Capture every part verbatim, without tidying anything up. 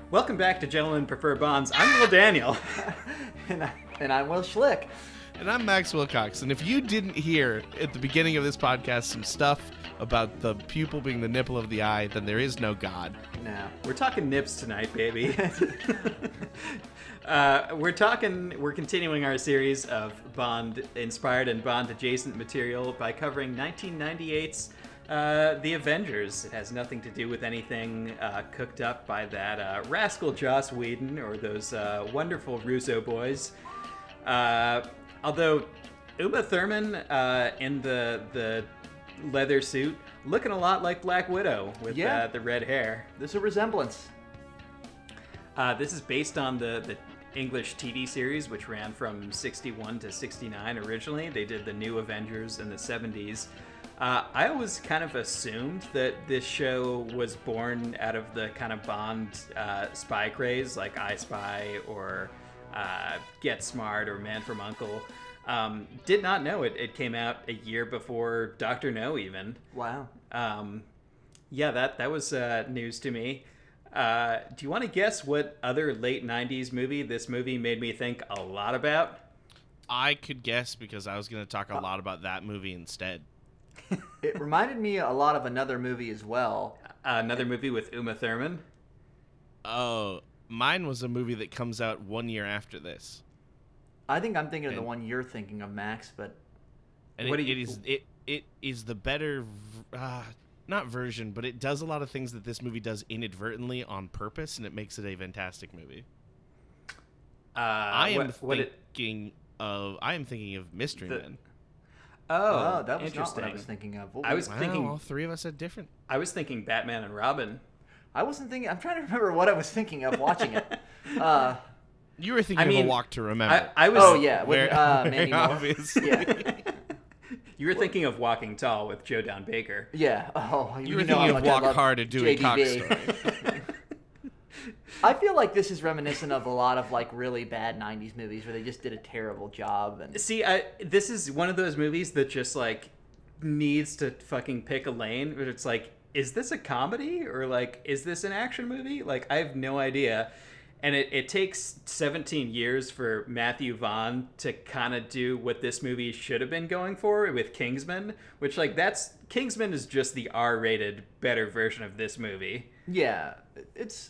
Welcome back to Gentlemen Prefer Bonds. I'm Will Daniel. and, I, and I'm Will Schlick. And I'm Max Wilcox. And if you didn't hear at the beginning of this podcast some stuff about the pupil being the nipple of the eye, then there is no God. No. We're talking nips tonight, baby. uh, we're talking, we're continuing our series of Bond-inspired and Bond-adjacent material by covering nineteen ninety-eight's Uh, The Avengers. It has nothing to do with anything uh, cooked up by that uh, rascal Joss Whedon or those uh, wonderful Russo boys. Uh, although Uma Thurman uh, in the the leather suit, looking a lot like Black Widow with Yeah. uh, the red hair. There's a resemblance. Uh, this is based on the, the English T V series, which ran from sixty-one to sixty-nine originally. They did the New Avengers in the seventies. Uh, I always kind of assumed that this show was born out of the kind of Bond uh, spy craze, like I Spy or uh, Get Smart or Man from U N C L E. Um, did not know it. It came out a year before Doctor No, even. Wow. Um, yeah, that that was uh, news to me. Uh, do you want to guess what other late nineties movie this movie made me think a lot about? I could guess because I was going to talk a lot about that movie instead. It reminded me a lot of another movie as well. Uh, another movie with Uma Thurman. Oh, mine was a movie that comes out one year after this. I think I'm thinking of the And- one you're thinking of, Max, but And What it, do you- it is it it is the better v- uh, not version, but it does a lot of things that this movie does inadvertently on purpose, and it makes it a fantastic movie. Uh, I am what, what it, thinking of I am thinking of Mystery The- Men. oh, oh, that was not interesting. what I was thinking of. What I was was- Wow, thinking- all three of us had different. I was thinking Batman and Robin. I wasn't thinking. I'm trying to remember what I was thinking of watching it. Uh, You were thinking I mean, of A Walk to Remember. I, I was. oh yeah, with Very- uh, very Mandy Moore. obviously. Yeah, You were thinking of Walking Tall with Joe Don Baker. yeah. Oh, You were know how thinking of much I Walk love Hard and Do a Cock J D B. Story. I feel like this is reminiscent of a lot of like really bad nineties movies where they just did a terrible job. And See, I this is one of those movies that just like needs to fucking pick a lane. But it's like, is this a comedy or like is this an action movie? Like I have no idea. And it, it takes seventeen years for Matthew Vaughn to kind of do what this movie should have been going for with Kingsman, which like that's Kingsman is just the R-rated better version of this movie. yeah, it's.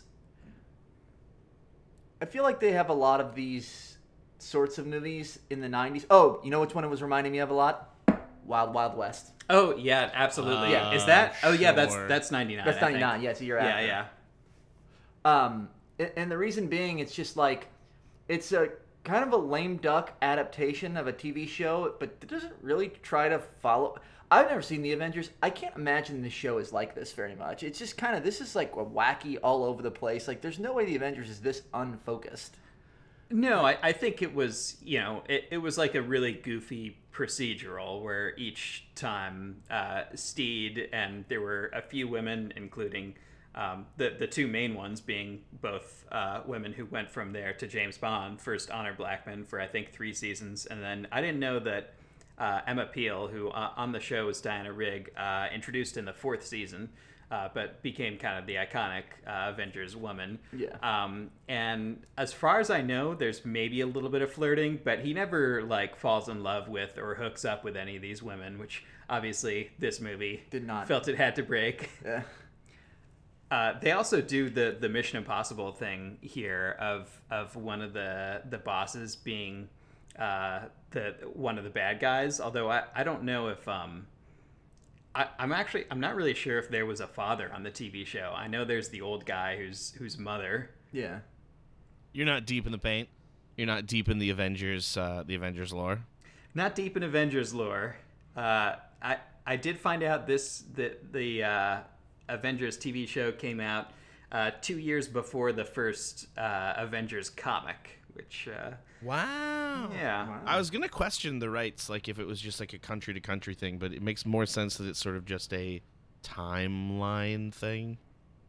I feel like they have a lot of these sorts of movies in the nineties. Oh, you know which one it was reminding me of a lot? Wild Wild West. Oh yeah, absolutely. Uh, Is that? Oh yeah, that's sure. that's ninety-nine. That's I think. ninety-nine. Yeah, so you're Yeah, after. yeah. Um, a- and the reason being, it's just like, it's a kind of a lame duck adaptation of a T V show, but it doesn't really try to follow. I've never seen The Avengers. I can't imagine this show is like this very much. It's just kind of, this is like a wacky all over the place. Like, there's no way The Avengers is this unfocused. No, I, I think it was, you know, it, it was like a really goofy procedural where each time uh, Steed and there were a few women, including um, the, the two main ones being both uh, women who went from there to James Bond. First Honor Blackman for, I think, three seasons. And then I didn't know that uh, Emma Peel, who uh, on the show was Diana Rigg, uh, introduced in the fourth season. Uh, but became kind of the iconic uh, Avengers woman. Yeah. Um, and as far as I know, there's maybe a little bit of flirting, but he never like falls in love with or hooks up with any of these women, which obviously this movie Did not. felt it had to break. Yeah. Uh, they also do the the Mission Impossible thing here of of one of the the bosses being uh, the one of the bad guys. Although I, I don't know if um, I, I'm actually I'm not really sure if there was a father on the T V show. I know there's the old guy who's whose mother. Yeah. You're not deep in the paint. You're not deep in the Avengers, uh, the Avengers lore. Not deep in Avengers lore. Uh, I I did find out this the the uh, Avengers T V show came out uh, two years before the first uh, Avengers comic, which uh, Wow. yeah. Wow. I was gonna question the rights, like if it was just like a country to country thing, but it makes more sense that it's sort of just a timeline thing.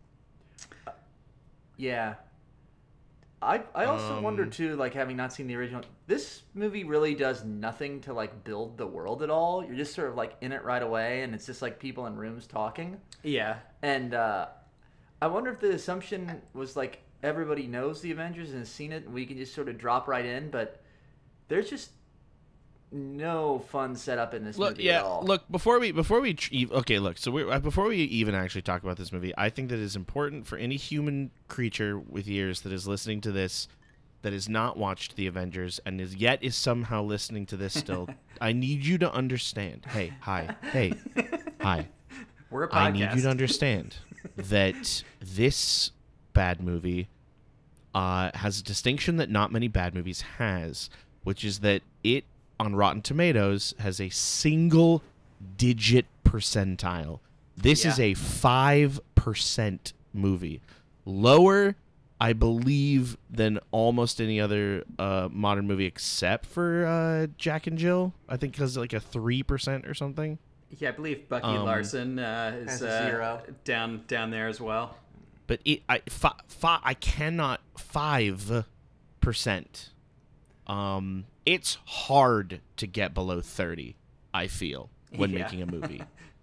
Yeah. I I also Um, wonder too, like having not seen the original, this movie really does nothing to like build the world at all. You're just sort of like in it right away, and it's just like people in rooms talking. Yeah. And uh, I wonder if the assumption was like everybody knows the Avengers and has seen it, and we can just sort of drop right in. But there's just no fun setup in this Look, movie yeah. at all. Look, before we before we tr- okay, look. So we uh, before we even actually talk about this movie, I think that it's important for any human creature with ears that is listening to this, that has not watched the Avengers and is yet is somehow listening to this still. I need you to understand. Hey, hi, hey, hi. We're a podcast. I need you to understand that this bad movie uh, has a distinction that not many bad movies has, which is that it, on Rotten Tomatoes, has a single digit percentile. This Yeah. is a five percent movie. Lower, I believe, than almost any other uh, modern movie except for uh, Jack and Jill. I think because like a three percent or something. Yeah, I believe Bucky Um, Larson uh, is Has a uh, zero. down down there as well. But it, I, fi, fi, I cannot five percent. Um, it's hard to get below thirty. I feel when Yeah. making a movie.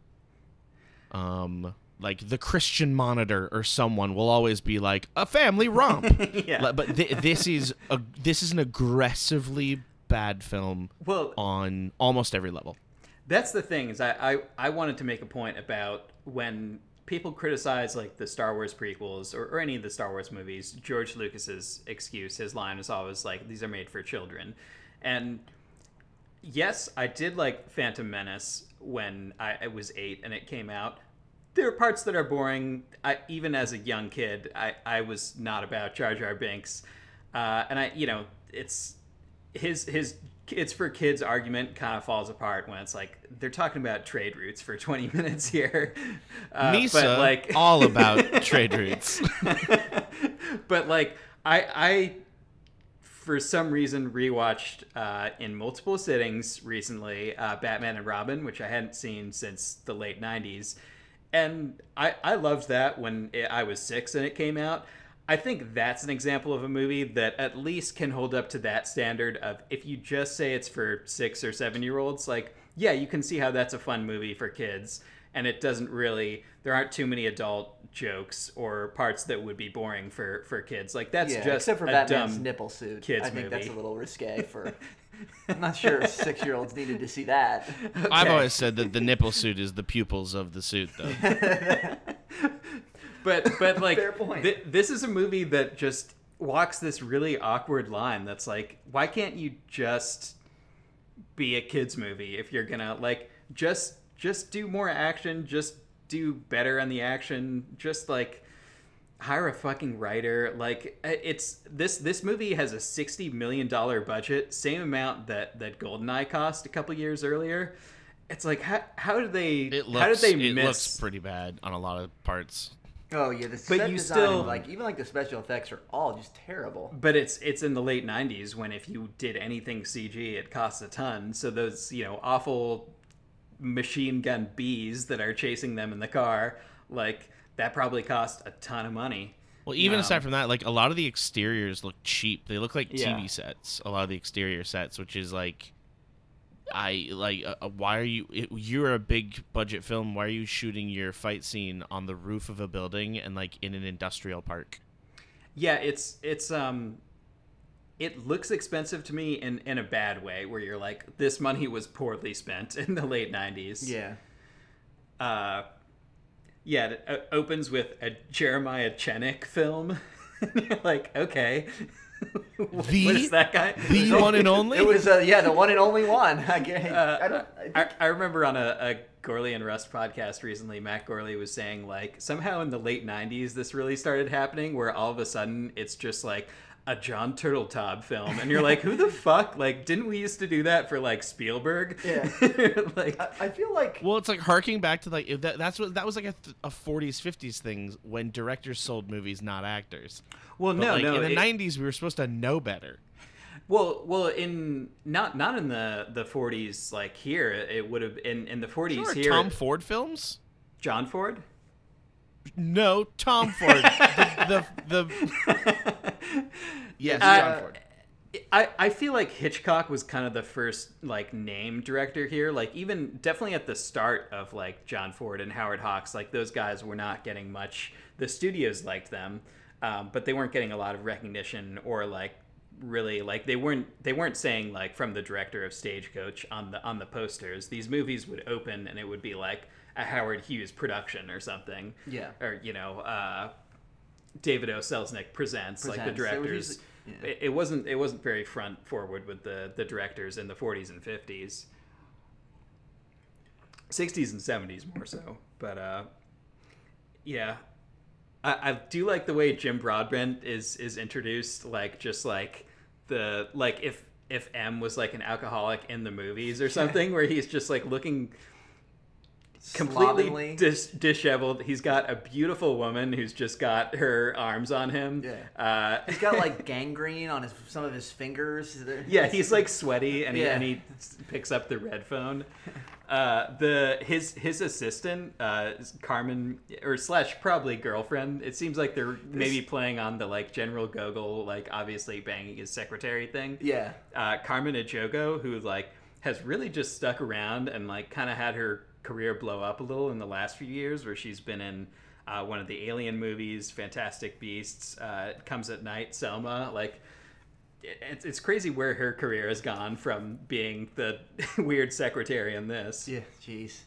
um, like the Christian Monitor or someone will always be like a family romp. Yeah. Like, but th- this is a this is an aggressively bad film Well, on almost every level. that's the thing is I, I, I wanted to make a point about when people criticize like the Star Wars prequels or, or any of the Star Wars movies, George Lucas's excuse, his line is always like, these are made for children. And yes, I did like Phantom Menace when I, I was eight and it came out. There are parts that are boring. I, even as a young kid, I, I was not about Jar Jar Binks. Uh, and I, you know, it's his, his, it's for kids argument kind of falls apart when it's like they're talking about trade routes for twenty minutes here. Uh, Misa, but like all about trade routes. but like I I for some reason rewatched uh, in multiple sittings recently uh, Batman and Robin, which I hadn't seen since the late nineties, and I I loved that when it, I was six and it came out. I think that's an example of a movie that at least can hold up to that standard of if you just say it's for six or seven year olds, like, yeah, you can see how that's a fun movie for kids. And it doesn't really, there aren't too many adult jokes or parts that would be boring for, for kids. Like, that's yeah, just except for a Batman's dumb nipple suit. kids I think movie. that's a little risque for. I'm not sure if six-year-olds needed to see that. I've Okay. always said that the nipple suit is the pupils of the suit, though. But but like Fair point. thi- this is a movie that just walks this really awkward line that's like, why can't you just be a kids movie if you're gonna like just just do more action, just do better on the action, just like hire a fucking writer. Like it's this this movie has a sixty million dollar budget, same amount that that GoldenEye cost a couple years earlier. It's like how how did they It looks, how did they it miss looks pretty bad on a lot of parts. Oh yeah, the But set you design, still- like even like the special effects are all just terrible. But it's it's in the late nineties when if you did anything C G, it costs a ton. So those, you know, awful machine gun bees that are chasing them in the car, like that probably cost a ton of money. Well, even Um, aside from that, like a lot of the exteriors look cheap. They look like Yeah. T V sets. A lot of the exterior sets, which is like, I like. Uh, why are you? It, you're a big budget film. Why are you shooting your fight scene on the roof of a building and like in an industrial park? Yeah, it's it's um it looks expensive to me in in a bad way where you're like this money was poorly spent in the late nineties. Yeah. Uh yeah, it uh, opens with a Jeremiah Chenick film. And you're like, okay. what The- is that guy? The one and only. It was uh, yeah the one and only one. I, guess, Uh, I don't. I think, I, I remember on a, a Gorley and Rust podcast recently, Matt Gorley was saying like somehow in the late nineties this really started happening where all of a sudden it's just like a John Turteltaub film and you're like, who the fuck? Like, didn't we used to do that for like Spielberg? Yeah. like I, I feel like Well, it's like harking back to like if that, that's what that was like a, th- a forties, fifties thing when directors sold movies, not actors. well But no like no in the it- nineties, we were supposed to know better. well well in not not in the the forties like here it would have in in the forties Sure, here Tom Ford films. John Ford. No, Tom Ford. the, the, the yes, Uh, John Ford. I, I feel like Hitchcock was kind of the first like name director here. Like even definitely at the start of like John Ford and Howard Hawks, like those guys were not getting much. The studios liked them. um, but they weren't getting a lot of recognition or like really like they weren't they weren't saying like from the director of Stagecoach on the on the posters. These movies would open and it would be like a Howard Hughes production or something. Yeah. Or you know, uh, David O. Selznick presents, Presents. like the directors. Usually, yeah. it, it wasn't it wasn't very front forward with the the directors in the forties and fifties. sixties and seventies more so, but uh, yeah. I, I do like the way Jim Broadbent is is introduced, like just like the like if if M was like an alcoholic in the movies or something, where he's just like looking completely Slovenly. dis- disheveled. He's got a beautiful woman who's just got her arms on him. Yeah. Uh, He's got like gangrene on his some of his fingers. yeah, he's like sweaty, and he, Yeah. and he picks up the red phone. Uh, the his his assistant, uh, Carmen, or slash probably girlfriend. It seems like they're maybe playing on the like General Gogol, like obviously banging his secretary thing. Yeah. Uh, Carmen Ejogo, who like has really just stuck around and like kind of had her career blow up a little in the last few years, where she's been in uh, one of the Alien movies, Fantastic Beasts, uh, Comes at Night, Selma. Like, it, it's it's crazy where her career has gone from being the weird secretary in this. Yeah. Jeez.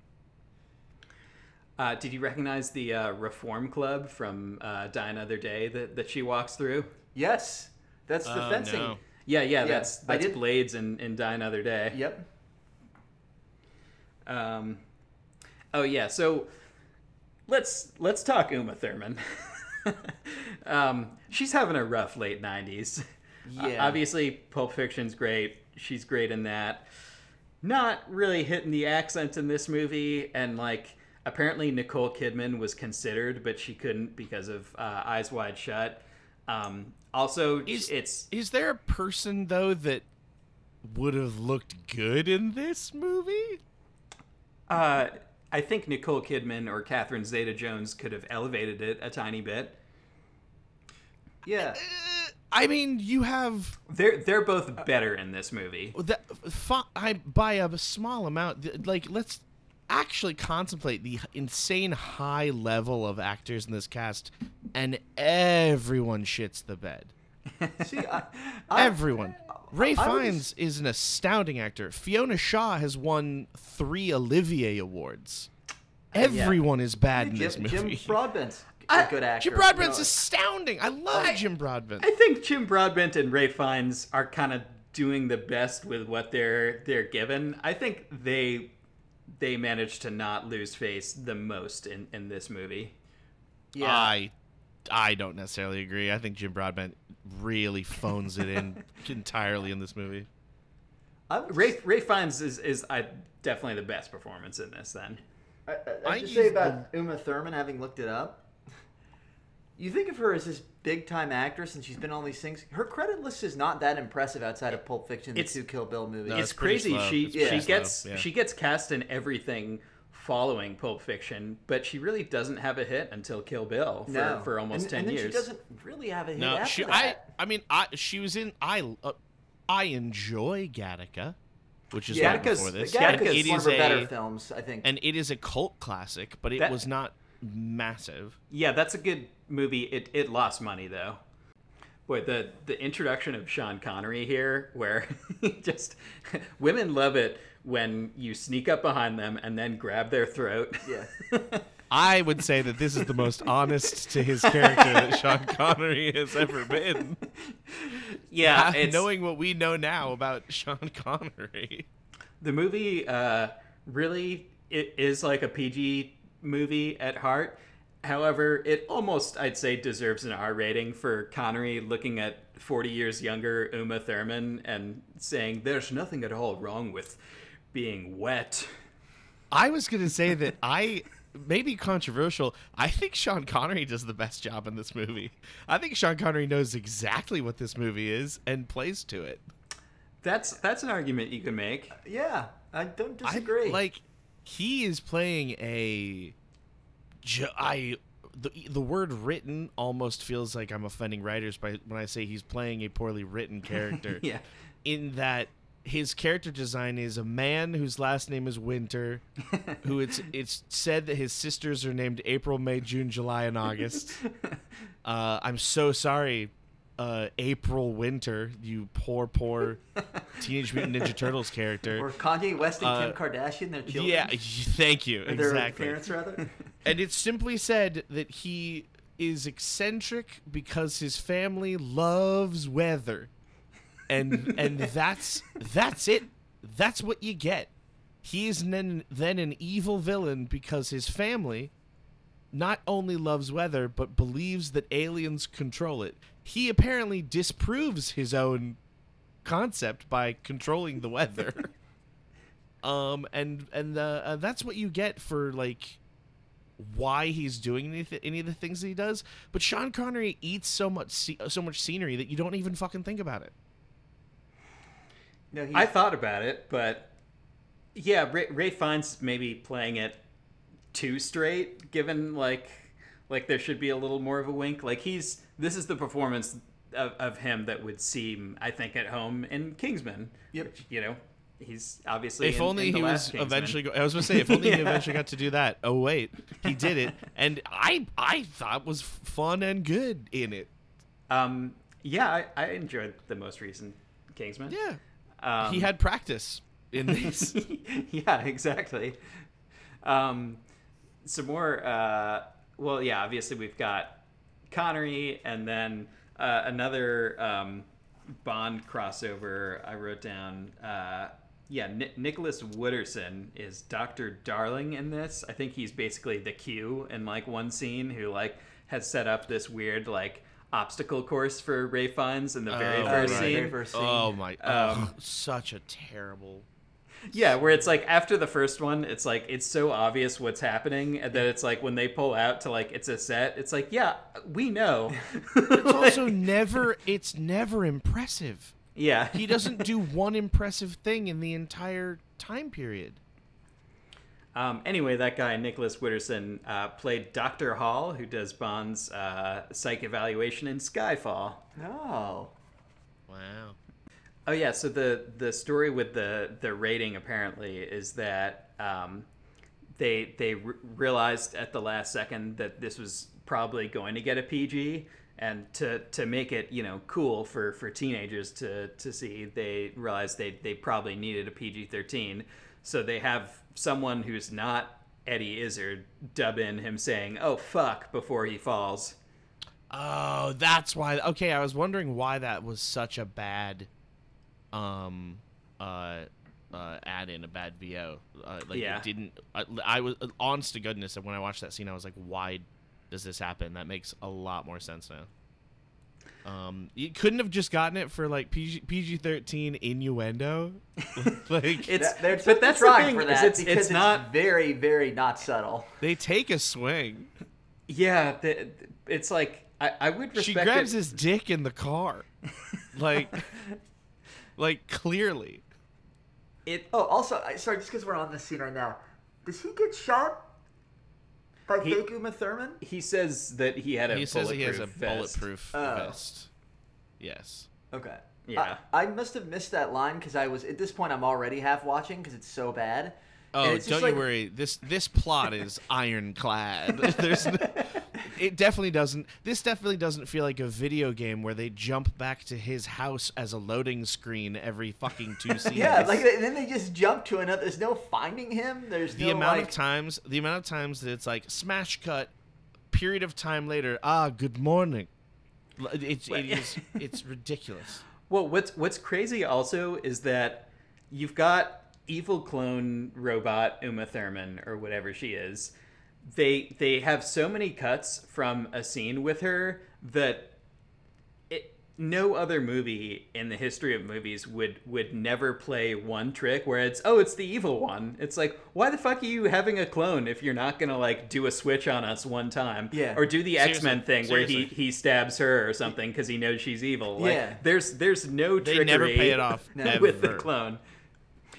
Uh, did you recognize the uh, Reform Club from uh, Die Another Day that, that she walks through? Yes. That's the Oh, fencing. no. Yeah, yeah, Yeah, that's I that's did- Blades in, in Die Another Day. Yep. Um, oh yeah, so let's let's talk Uma Thurman. um, she's having a rough late nineties. Yeah. Uh, obviously, Pulp Fiction's great. She's great in that. Not really hitting the accent in this movie, and like apparently Nicole Kidman was considered, but she couldn't because of uh, Eyes Wide Shut. Um, also, Is- it's Is there a person though that would have looked good in this movie? Uh, I think Nicole Kidman or Catherine Zeta-Jones could have elevated it a tiny bit. Yeah. Uh, I mean, you have They're they're both better in this movie. that fi- I by a small amount. th- Like, let's actually contemplate the insane high level of actors in this cast, and everyone shits the bed. See, I, I, Everyone. Ray I would Fiennes is an astounding actor. Fiona Shaw has won three Olivier Awards. Everyone is bad in Jim, this movie. Jim Broadbent's a good actor. Jim Broadbent's You know, astounding. I love Jim Broadbent. I think Jim Broadbent and Ray Fiennes are kind of doing the best with what they're they're given. I think they they managed to not lose face the most in, in this movie. yeah. I I don't necessarily agree. I think Jim Broadbent really phones it in entirely in this movie. I would Ray Ray Fiennes is is I definitely the best performance in this. Then I, I, I I just say use about Uma Thurman, having looked it up, you think of her as this big-time actress, and she's been on all these things. Her credit list is not that impressive outside of Pulp Fiction, the It's- two Kill Bill movies. No, it's it's pretty crazy. slow. She It's she pretty gets slow, yeah. she gets cast in everything following Pulp Fiction, but she really doesn't have a hit until Kill Bill for, no. for almost and, ten and then years. she doesn't really have a hit No, after she. I. that. I mean, I. She was in. I. Uh, I enjoy Gattaca, which is Yeah, right before Gattaca's- this. Gattaca's and Gattaca's it one is of her a better films, I think. and it is a cult classic, but it That- was not massive. Yeah, that's a good movie. It it lost money though. Boy, the the introduction of Sean Connery here, where he just women love it when you sneak up behind them and then grab their throat. Yeah. I would say that this is the most honest to his character that Sean Connery has ever been. yeah, Uh, it's, knowing what we know now about Sean Connery. the movie uh, really it is like a P G movie at heart. However, it almost, I'd say, deserves an R rating for Connery looking at forty years younger Uma Thurman and saying, "There's nothing at all wrong with being wet." I was going to say that I, maybe controversial, I think Sean Connery does the best job in this movie. I think Sean Connery knows exactly what this movie is and plays to it. That's that's an argument you can make. Yeah, I don't I- disagree. like, he is playing a... ju- I... The, the word written almost feels like I'm offending writers by when I say he's playing a poorly written character. Yeah. In that his character design is a man whose last name is Winter, who it's it's said that his sisters are named April, May, June, July, and August. Uh, I'm so sorry, uh, April Winter, you poor, poor Teenage Mutant Ninja Turtles character. Or Kanye West and Uh, Kim Kardashian, their children. Yeah, thank you. Or their Exactly. parents, rather. And it's simply said that he is eccentric because his family loves weather. And and that's that's it. That's what you get. He is then, then an evil villain because his family not only loves weather, but believes that aliens control it. He apparently disproves his own concept by controlling the weather. um, and and uh, uh, that's what you get for, like, why he's doing any, th- any of the things that he does. But Sean Connery eats so much ce- so much scenery that you don't even fucking think about it. No, he's, I thought about it, but yeah, Ray, Ray Fiennes maybe playing it too straight, given like like there should be a little more of a wink. Like he's this is the performance of, of him that would seem, I think, at home in Kingsman. Yep. Which, you know, he's obviously If in, only in the he last was Kingsman. eventually. Go- I was gonna say, if only he Yeah. eventually got to do that. Oh wait, he did it, and I I thought was fun and good in it. Um, yeah, I, I enjoyed the most recent Kingsman. Yeah, Um, he had practice in this. yeah, exactly. Um, some more. Uh, well, yeah, obviously we've got Connery, and then uh, another um, Bond crossover. I wrote down. Uh, yeah, Ni- Nicholas Wooderson is Doctor Darling in this. I think he's basically the Q in like one scene who like has set up this weird like obstacle course for Ray Fiennes in the very Oh, first right. scene. Very first scene. Oh my! Um, oh, such a terrible. Yeah, where it's like after the first one, it's like it's so obvious what's happening, and then it's like when they pull out to like it's a set, it's like yeah, we know. It's also never. It's never impressive. yeah, He doesn't do one impressive thing in the entire time period. Um, anyway, that guy Nicholas Wooderson uh, played Doctor Hall, who does Bond's uh, psych evaluation in Skyfall. Oh. Wow. Oh yeah, so the the story with the the rating apparently is that um, they they r- realized at the last second that this was probably going to get a P G, and to to make it, you know, cool for, for teenagers to, to see, they realized they they probably needed a P G thirteen. So they have someone who's not Eddie Izzard dub in him saying "oh fuck" before he falls. Oh, that's why. Okay, I was wondering why that was such a bad, um, uh, uh, add in a bad V O. Uh, like Yeah. it didn't. I, I was honest to goodness, and when I watched that scene, I was like, why does this happen? That makes a lot more sense now. Um, you couldn't have just gotten it for like P G thirteen innuendo, like It's That- they're but that's the trying thing, for is that it's, because it's not very, very not subtle. they take a swing. yeah. The, it's like I, I would respect She grabs it. his dick in the car, like, like clearly. It Oh, also, I- sorry, just because we're on this scene right now, does he get shot by He- fake Uma Thurman? he says that he had a He says he has a bulletproof vest. bulletproof Oh. vest. Yes. Okay. Yeah. I, I must have missed that line because I was at this point I'm already half watching because it's so bad. And Oh, it's just don't like- you worry. This this plot is ironclad. There's no, it definitely doesn't. This definitely doesn't feel like a video game where they jump back to his house as a loading screen every fucking two scenes. Yeah, like and then they just jump to another. There's no finding him. There's the no amount like, of times, the amount of times that it's like smash cut, period of time later. Ah, good morning. L- It's it is it's ridiculous. Well, what's what's crazy also is that you've got evil clone robot Uma Thurman or whatever she is. They they have so many cuts from a scene with her that it, no other movie in the history of movies would would never play one trick where it's oh it's the evil one. It's like why the fuck are you having a clone if you're not gonna like do a switch on us one time Yeah. or do the Seriously, X-Men thing where he seriously. he stabs her or something because he knows she's evil. Like Yeah. there's there's no They trickery never pay it off, with the ever. clone.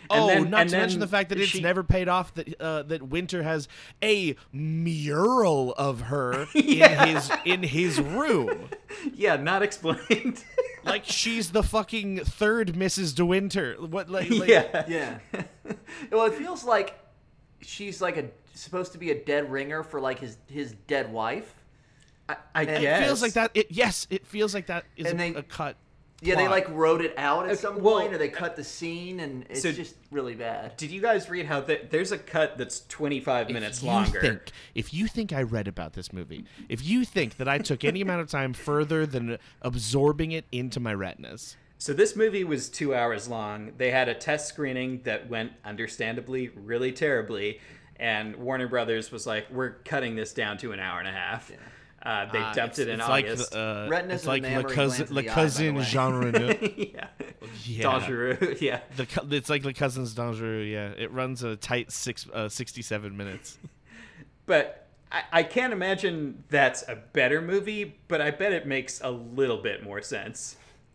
Oh, then, not and to mention then the fact that it's she- never paid off that uh, that Winter has a mural of her Yeah. in his in his room. Yeah, not explained. Like she's the fucking third Missus De Winter. What like, like yeah. Yeah. Well, it feels like she's like a supposed to be a dead ringer for like his his dead wife. I, I It guess. It feels like that. It, yes, it feels like that is And a, they- a cut. Yeah, they plot. like wrote it out at Okay, some well, point, or they cut the scene, and it's so- just really bad. Did you guys read how th- there's a cut that's twenty-five minutes If you longer? Think, if you think I read about this movie, if you think that I took any amount of time further than absorbing it into my retinas, So this movie was two hours long. They had a test screening that went, understandably, really terribly, and Warner Brothers was like, "We're cutting this down to an hour and a half." Uh, they uh, dumped it's, it in it's August. Like, uh, Retinas it's and like Le mammary Cousin, glands in Le the eye, by the Cousin way. Jean Reno. yeah, Yeah. Dangereux. Yeah, The, co- it's like Le Cousins Dangereux, yeah. It runs a tight six, uh, sixty-seven minutes. but I, I can't imagine that's a better movie. But I bet it makes a little bit more sense.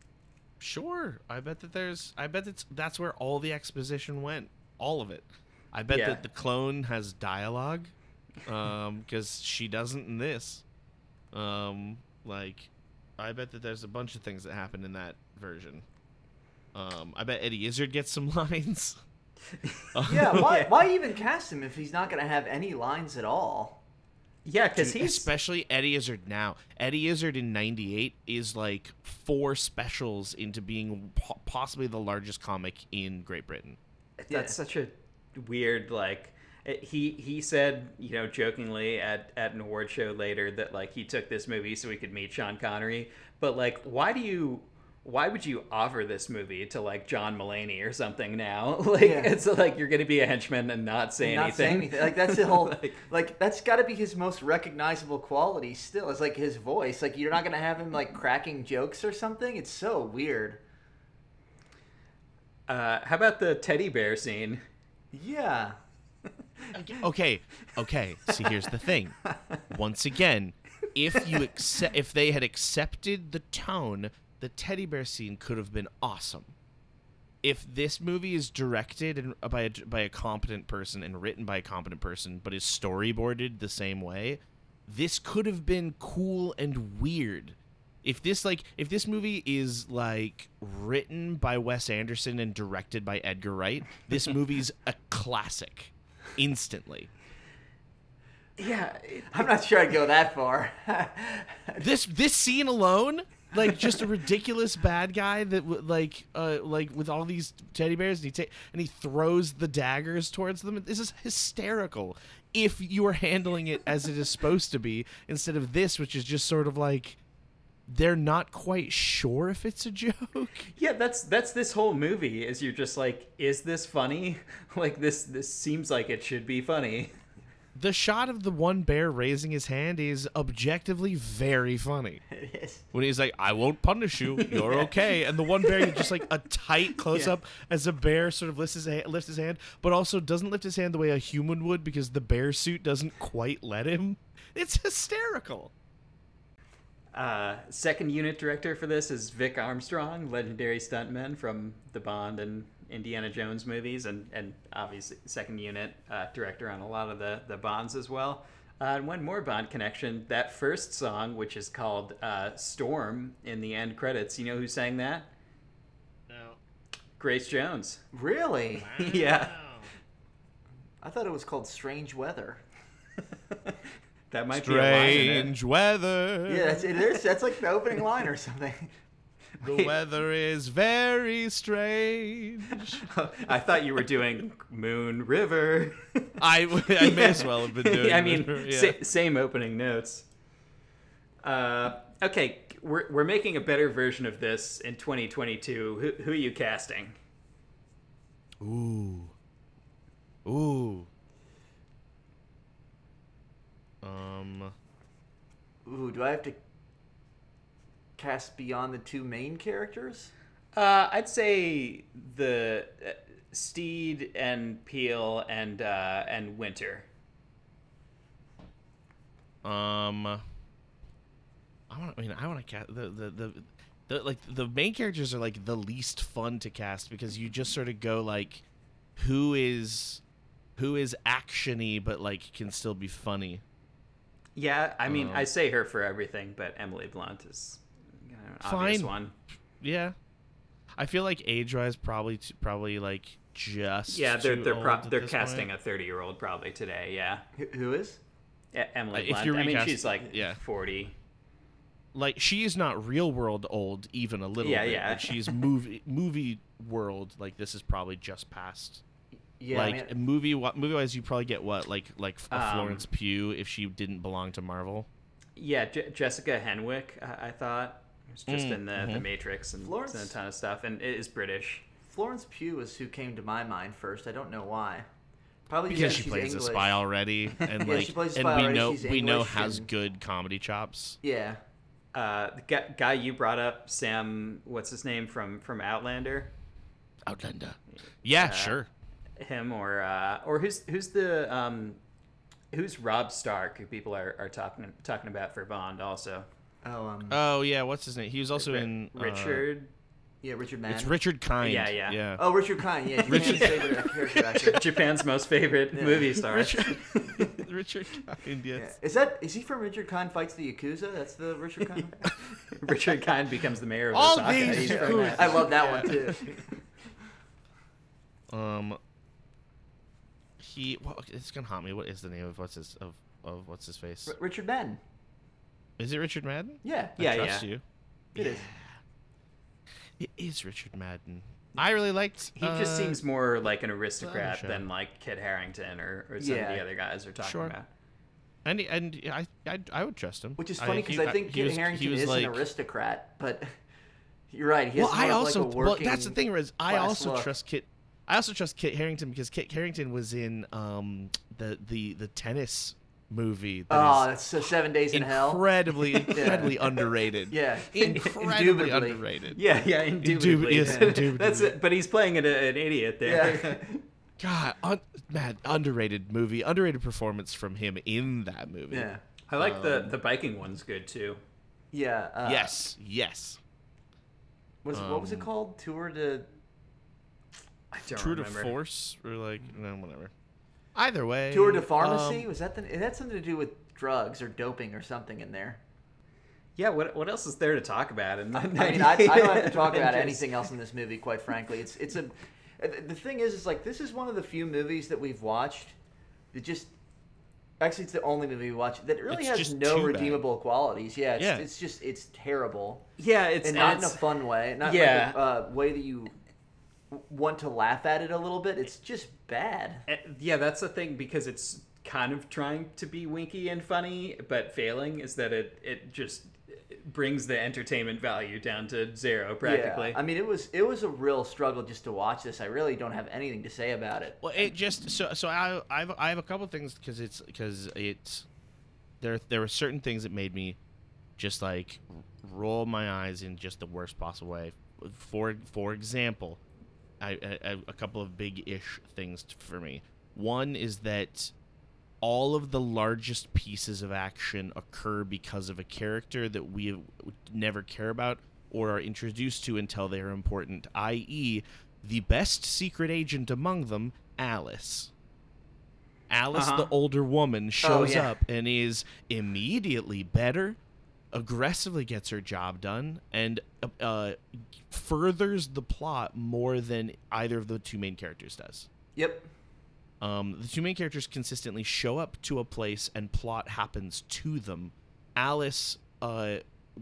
Sure. I bet that there's, I bet that's, that's where all the exposition went. All of it. I bet Yeah. that the clone has dialogue, um, because she doesn't in this. Um, like, I bet that there's a bunch of things that happen in that version. Um, I bet Eddie Izzard gets some lines. Yeah, why Yeah. why even cast him if he's not going to have any lines at all? Yeah, because Dude, he's especially Eddie Izzard now. Eddie Izzard in ninety-eight is like four specials into being po- possibly the largest comic in Great Britain. that's Yeah. such a weird like. it- He he said, you know, jokingly at, at an award show later that like he took this movie so he could meet Sean Connery. But like, why do you? Why would you offer this movie to like John Mulaney or something now? Like Yeah. it's like you're gonna be a henchman and not say Not anything. say anything. Like that's the whole. Like- like, that's got to be his most recognizable quality. Still, it's like his voice. Like you're not going to have him like cracking jokes or something. It's so weird. Uh, how about the teddy bear scene? Yeah. Okay, okay. See, here's the thing. Once again, if you accept, if they had accepted the tone, the teddy bear scene could have been awesome. If this movie is directed and by a, by a competent person and written by a competent person, but is storyboarded the same way, this could have been cool and weird. If this like if this movie is like written by Wes Anderson and directed by Edgar Wright, this movie's a classic instantly. Yeah, it- I'm not sure I'd go that far. This this scene alone, like just a ridiculous bad guy that w- like uh like with all these teddy bears and he ta- and he throws the daggers towards them. This is hysterical if you are handling it as it is supposed to be instead of this, which is just sort of like they're not quite sure if it's a joke. yeah. That's that's this whole movie. Is you're just like, is this funny? Like this this seems like it should be funny. The shot of the one bear raising his hand is objectively very funny. It is. When he's like, I won't punish you, you're okay. And the one bear, just like a tight close up as a bear sort of lifts his, ha- lifts his hand, but also doesn't lift his hand the way a human would because the bear suit doesn't quite let him. It's hysterical. Uh, second unit director for this is Vic Armstrong, legendary stuntman from the Bond and Indiana Jones movies, and, and obviously second unit uh, director on a lot of the, the Bonds as well. Uh, and one more Bond connection, that first song, which is called uh, Storm in the end credits, you know who sang that? No. Grace Jones. Really? Yeah. I thought it was called Strange Weather. That might be a line in it. Strange weather. Yeah, that's, it is. That's like the opening line or something. The weather is very strange. I thought you were doing Moon River. I, I may as well have been doing I mean, yeah. sa- same opening notes. Uh, okay, we're, we're making a better version of this in twenty twenty-two. Who, who are you casting? Ooh. Ooh. Um. Ooh, do I have to cast beyond the two main characters? Uh, I'd say the uh, Steed and Peel and uh, and Winter. Um. I want. I mean, I want to cast the, the the the like the main characters are like the least fun to cast because you just sort of go like, who is who is actiony but like can still be funny. Yeah, I mean, Um, I say her for everything, but Emily Blunt is you know, an obvious Fine. one. Yeah, I feel like age-wise, probably t- probably like just Yeah, they're too they're pro- old at they're this casting point. a thirty-year-old probably today. Yeah, Who- Who is? E- Emily Uh, if Blunt. you I mean, recast- she's like yeah. forty. Like she is not real world old even a little Yeah, bit. yeah. But she's movie movie world. Like this is probably just past. Yeah, like I mean, movie movie wise, you probably get what like like a Um, Florence Pugh if she didn't belong to Marvel. Yeah, J- Jessica Henwick. I, I thought was just Mm, in the, the mhm. Matrix and Florence- and a ton of stuff, and it is British. Florence Pugh is who came to my mind first. I don't know why. Probably Because because she she's plays English. a spy already, and Yeah, like, she plays a and spy we already, know she's we know English has and- good comedy chops. Yeah. Uh, the guy, guy you brought up, Sam. What's his name from from Outlander? Outlander. Yeah, Uh, sure. Him or uh, or who's who's the um, who's Rob Stark? Who people are, are talking talking about for Bond also. Oh, um, Oh yeah, what's his name? He was also Ri- in uh, Richard. yeah, Richard Madden. It's Richard Kind. Yeah, yeah. yeah. Oh, Richard Kind. Yeah, Japan's Richard- favorite character actor. Japan's most favorite Yeah. movie star. Richard, Richard Kind. Yeah. Yes. Is that is he from Richard Kind Fights the Yakuza? That's the Richard Kind. Richard Kind becomes the mayor of All Osaka. these He's from Yakuza. that. I love that Yeah. one too. Um. He. Well, it's gonna haunt me. What is the name of what's his of of what's his face? R- Richard Madden. Is it Richard Madden? Yeah. I Yeah, trust yeah. you. It is. It is Richard Madden. I really liked. He just uh, seems more like an aristocrat show. than like Kit Harington or, or some of Yeah. the other guys are talking Sure. about. And and I I, I would trust him. Which is funny because he- I, think he Kit was- he Harington was is like, an aristocrat, but you're right. He Well, has I more of, also like a well working that's the thing is I class also look. trust Kit. I also trust Kit Harington because Kit Harington was in um the the the tennis movie. That Oh, is that's uh, Seven Days in Hell. incredibly incredibly underrated. Yeah. Incredibly Indubitably. underrated. Yeah, yeah, indubitably. yes, indubitably. That's it. But he's playing an, an idiot there. Yeah. God, un- man, underrated movie, underrated performance from him in that movie. Yeah. I like the Um, the biking one's good too. Yeah. Uh, yes, yes. Was what was it Um, called? Tour de. I don't True to remember. force or like no whatever. Either way. Tour de Pharmacy? um, was that the? It had something to do with drugs or doping or something in there. Yeah, what what else is there to talk about? In the I mean, I, I don't have to talk about Avengers? anything else in this movie, quite frankly. It's it's a. The thing is, it's like this is one of the few movies that we've watched that just. Actually, it's the only movie we watched that really It's has just no too bad. redeemable qualities. Yeah, it's, Yeah. it's just it's terrible, Yeah, it's and not in a it's- fun way, not Yeah. like a uh, way that you w- want to laugh at it a little bit. It's just bad. eh, yeah, that's the thing because it's kind of trying to be winky and funny, but failing is that it it just brings the entertainment value down to zero practically. Yeah. I mean, it was it was a real struggle just to watch this. I really don't have anything to say about it. Well, it just so so I I have, I have a couple things because it's because it's there there were certain things that made me just like roll my eyes in just the worst possible way. For for example, I, I, a couple of big ish things for me. One is that all of the largest pieces of action occur because of a character that we never care about or are introduced to until they are important, that is, the best secret agent among them, Alice. Alice, Uh-huh. the older woman, shows yeah. up and is immediately better, aggressively gets her job done, and uh, uh, furthers the plot more than either of the two main characters does. Yep. Um, the two main characters consistently show up to a place and plot happens to them. Alice uh,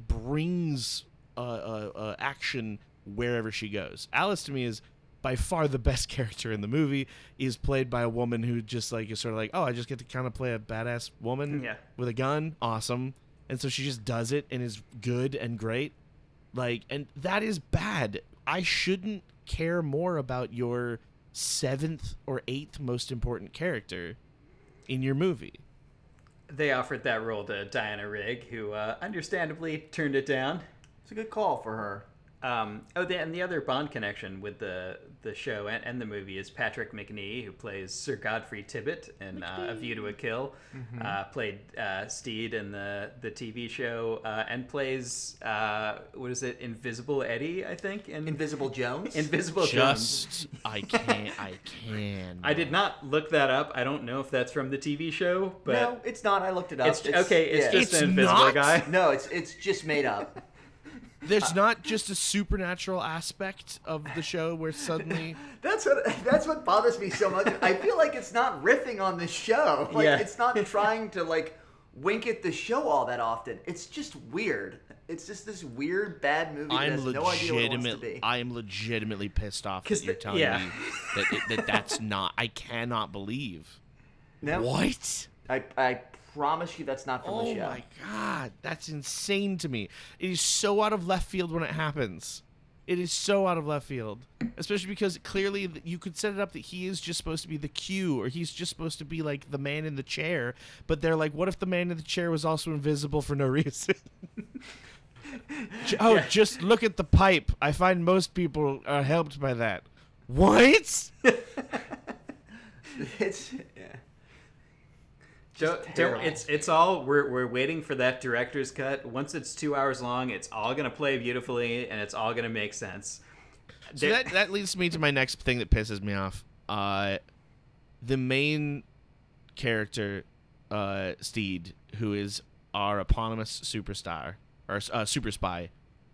brings uh, uh, uh, action wherever she goes. Alice, to me, is by far the best character in the movie. Is played by a woman who just like is sort of like, oh, I just get to kind of play a badass woman Yeah. with a gun. Awesome. And so she just does it and is good and great. Like, and that is bad. I shouldn't care more about your seventh or eighth most important character in your movie. They offered that role to Diana Rigg, who uh, understandably turned it down. It's a good call for her. Um, oh, the, and the other Bond connection with the the show and, and the movie is Patrick Macnee, who plays Sir Godfrey Tibbett in uh, A View to a Kill. Mm-hmm. Uh, played uh, Steed in the, the T V show, uh, and plays, uh, what is it, Invisible Eddie, I think? In, Invisible Jones? Invisible Jones. Just, I can't, I can. I did not look that up. I don't know if that's from the T V show, but... No, it's not. I looked it up. It's, okay, it's yeah. just It's an invisible not? guy. No, it's it's just made up. There's not just a supernatural aspect of the show where suddenly That's what that's what bothers me so much. I feel like it's not riffing on the show. Like Yeah. it's not trying to like wink at the show all that often. It's just weird. It's just this weird bad movie that I'm has no idea what it wants to legitimate. be. I am legitimately pissed off 'Cause that you're the- telling yeah. me that, it, that that's not. I cannot believe. No, What? I I promise you that's not from Oh the show. my god, that's insane to me. It is so out of left field when it happens. It is so out of left field, especially because clearly th- you could set it up that he is just supposed to be the Q, or he's just supposed to be like the man in the chair. But they're like, what if the man in the chair was also invisible for no reason? J- oh, Yeah. just look at the pipe. I find most people are helped by that. What? It's yeah. Don't, Just don't, terrible. it's it's all we're we're waiting for that director's cut. Once it's two hours long, it's all gonna play beautifully and it's all gonna make sense. So There- that that leads me to my next thing that pisses me off. Uh, the main character, uh, Steed, who is our eponymous superstar or uh, super spy,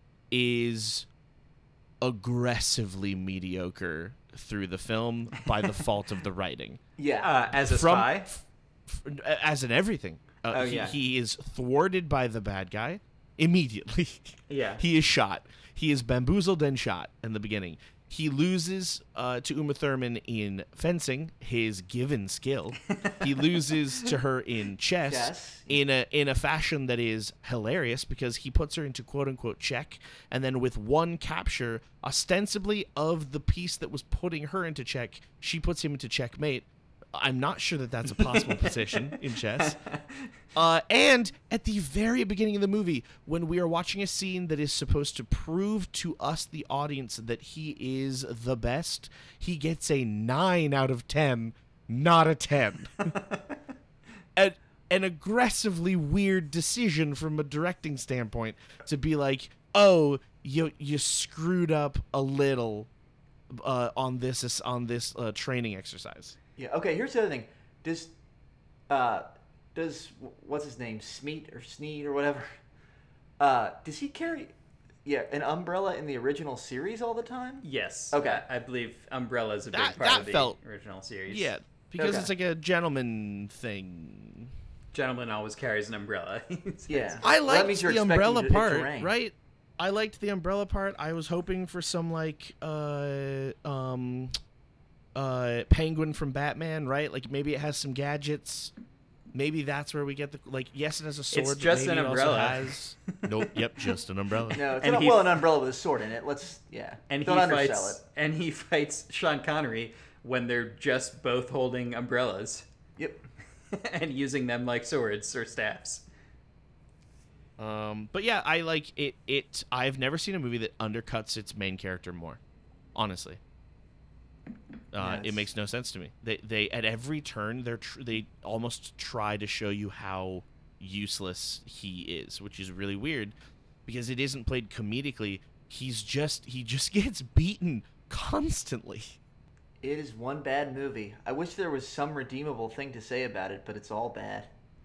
is aggressively mediocre through the film by the fault of the writing. Yeah. uh, as a From- spy. f- as in everything. Uh, Oh, he, yeah. he is thwarted by the bad guy immediately. Yeah. He is shot. He is bamboozled and shot in the beginning. He loses uh, to Uma Thurman in fencing, his given skill. He loses to her in chess, Chess. in a in a fashion that is hilarious because he puts her into quote unquote check, and then with one capture, ostensibly of the piece that was putting her into check, she puts him into checkmate. I'm not sure that that's a possible position in chess. Uh, and at the very beginning of the movie, when we are watching a scene that is supposed to prove to us, the audience, that he is the best, he gets a nine out of ten, not a ten. an, an aggressively weird decision from a directing standpoint to be like, oh, you you screwed up a little uh, on this on this uh, training exercise. Yeah. Okay. Here's the other thing. Does, uh, does what's his name, Smeet or Sneed or whatever? Uh, does he carry, yeah, an umbrella in the original series all the time? Yes. Okay. I, I believe Umbrella is a big That- part that of the felt- original series. Yeah, because Okay. it's like a gentleman thing. Gentleman always carries an umbrella. Yeah. I Well, that liked means you're the expecting umbrella it to part, rain. right? I liked the umbrella part. I was hoping for some like uh um uh penguin from Batman, right? Like maybe it has some gadgets. Maybe that's where we get the like. Yes, it has a sword. but just maybe an it also umbrella. has- Nope. Yep. Just an umbrella. No, it's And not he- well an umbrella with a sword in it. Let's yeah. and Don't he undersell fights it. and he fights Sean Connery when they're just both holding umbrellas Yep. and using them like swords or staffs. Um, but yeah, I like it. It. I've never seen a movie that undercuts its main character more. Honestly, uh, Yeah, it it's- makes no sense to me. They they at every turn they're tr- they almost try to show you how useless he is, which is really weird because it isn't played comedically. He's just he just gets beaten constantly. It is one bad movie. I wish there was some redeemable thing to say about it, but it's all bad.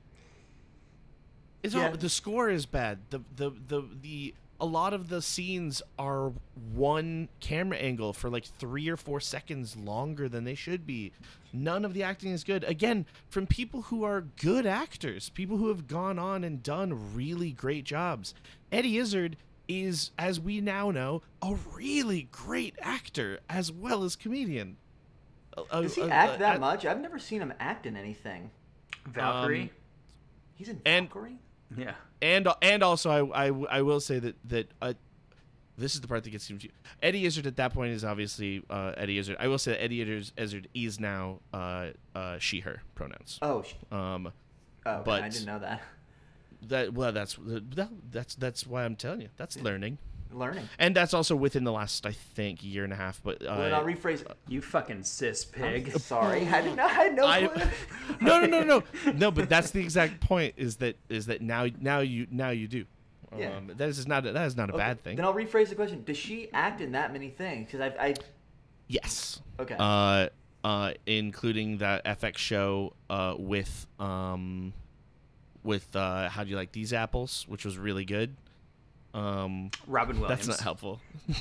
It's Yeah. all, the score is bad. The, the the the a lot of the scenes are one camera angle for like three or four seconds longer than they should be. None of the acting is good. Again, from people who are good actors, people who have gone on and done really great jobs. Eddie Izzard is, as we now know, a really great actor as well as comedian. Uh, Does he uh, act uh, that uh, much? I've never seen him act in anything. Valkyrie. Um, He's in and- Valkyrie? yeah. And and also I, I, I will say that that uh, this is the part that gets confused. Eddie Izzard at that point is obviously uh, Eddie Izzard. I will say that Eddie Izzard, Izzard is now uh, uh, she her pronouns. Oh, sh- Um, oh okay, but- I didn't know that. that well that's that, that's that's why I'm telling you that's learning. learning. And that's also within the last, I think, year and a half. But uh, Well, I'll rephrase. You fucking cis pig. I'm sorry, I did not. I had no I, clue. no, no, no, no, no. But that's the exact point. Is that is that now now you now you do. Yeah. Um, that is not that is not a Okay, bad thing. Then I'll rephrase the question. Does she act in that many things? Because I, I. Yes. Okay. Uh, uh, including that F X show uh with um, with uh, How Do You Like These Apples, which was really good. Um, Robin Williams. That's not helpful.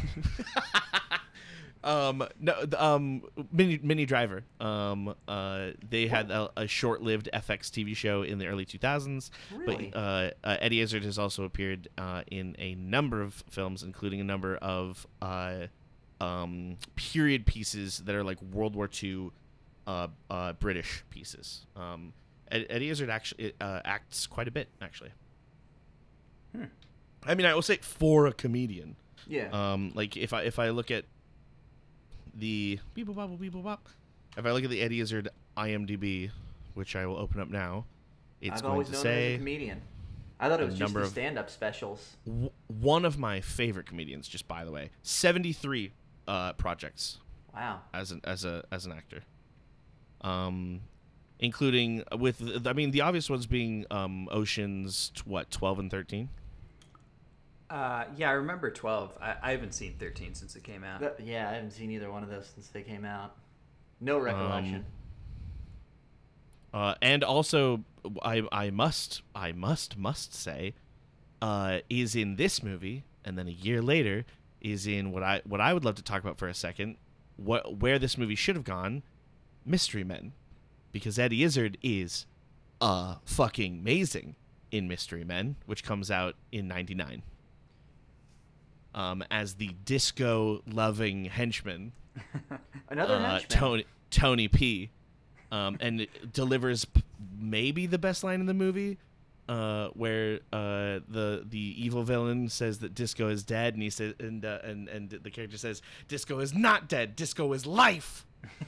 um, no, the, um, Mini Mini Driver. Um, uh, they had a, a short-lived F X T V show in the early two thousands. Really? But uh, uh, Eddie Izzard has also appeared uh, in a number of films, including a number of uh, um, period pieces that are like World War Two uh, uh, British pieces. Um, Ed- Eddie Izzard actually uh, acts quite a bit, actually. Hmm. I mean, I will say for a comedian. Yeah. Um, like if I if I look at the beep bop beep bop, if I look at the Eddie Izzard IMDb, which I will open up now, it's I've going always to known him as a say comedian. I thought it a was just number the of- stand-up specials. w- one of my favorite comedians. Just by the way, seventy-three uh, projects Wow. as an as a as an actor. Um, including with I mean the obvious ones being um Ocean's t- what twelve and thirteen. Uh, yeah, I remember twelve. I, I haven't seen thirteen since it came out. That- yeah, I haven't seen either one of those since they came out. No recollection. Um, Uh, and also, I I must I must must say, uh, is in this movie, and then a year later is in what I what I would love to talk about for a second, what where this movie should have gone, Mystery Men, because Eddie Izzard is, uh, fucking amazing in Mystery Men, which comes out in ninety-nine. Um, as the disco loving henchman, Another uh, henchman. Tony Tony P. Um, and it delivers p- maybe the best line in the movie, uh, where uh, the the evil villain says that Disco is dead, and he says, and uh, and and the character says, "Disco is not dead. Disco is life."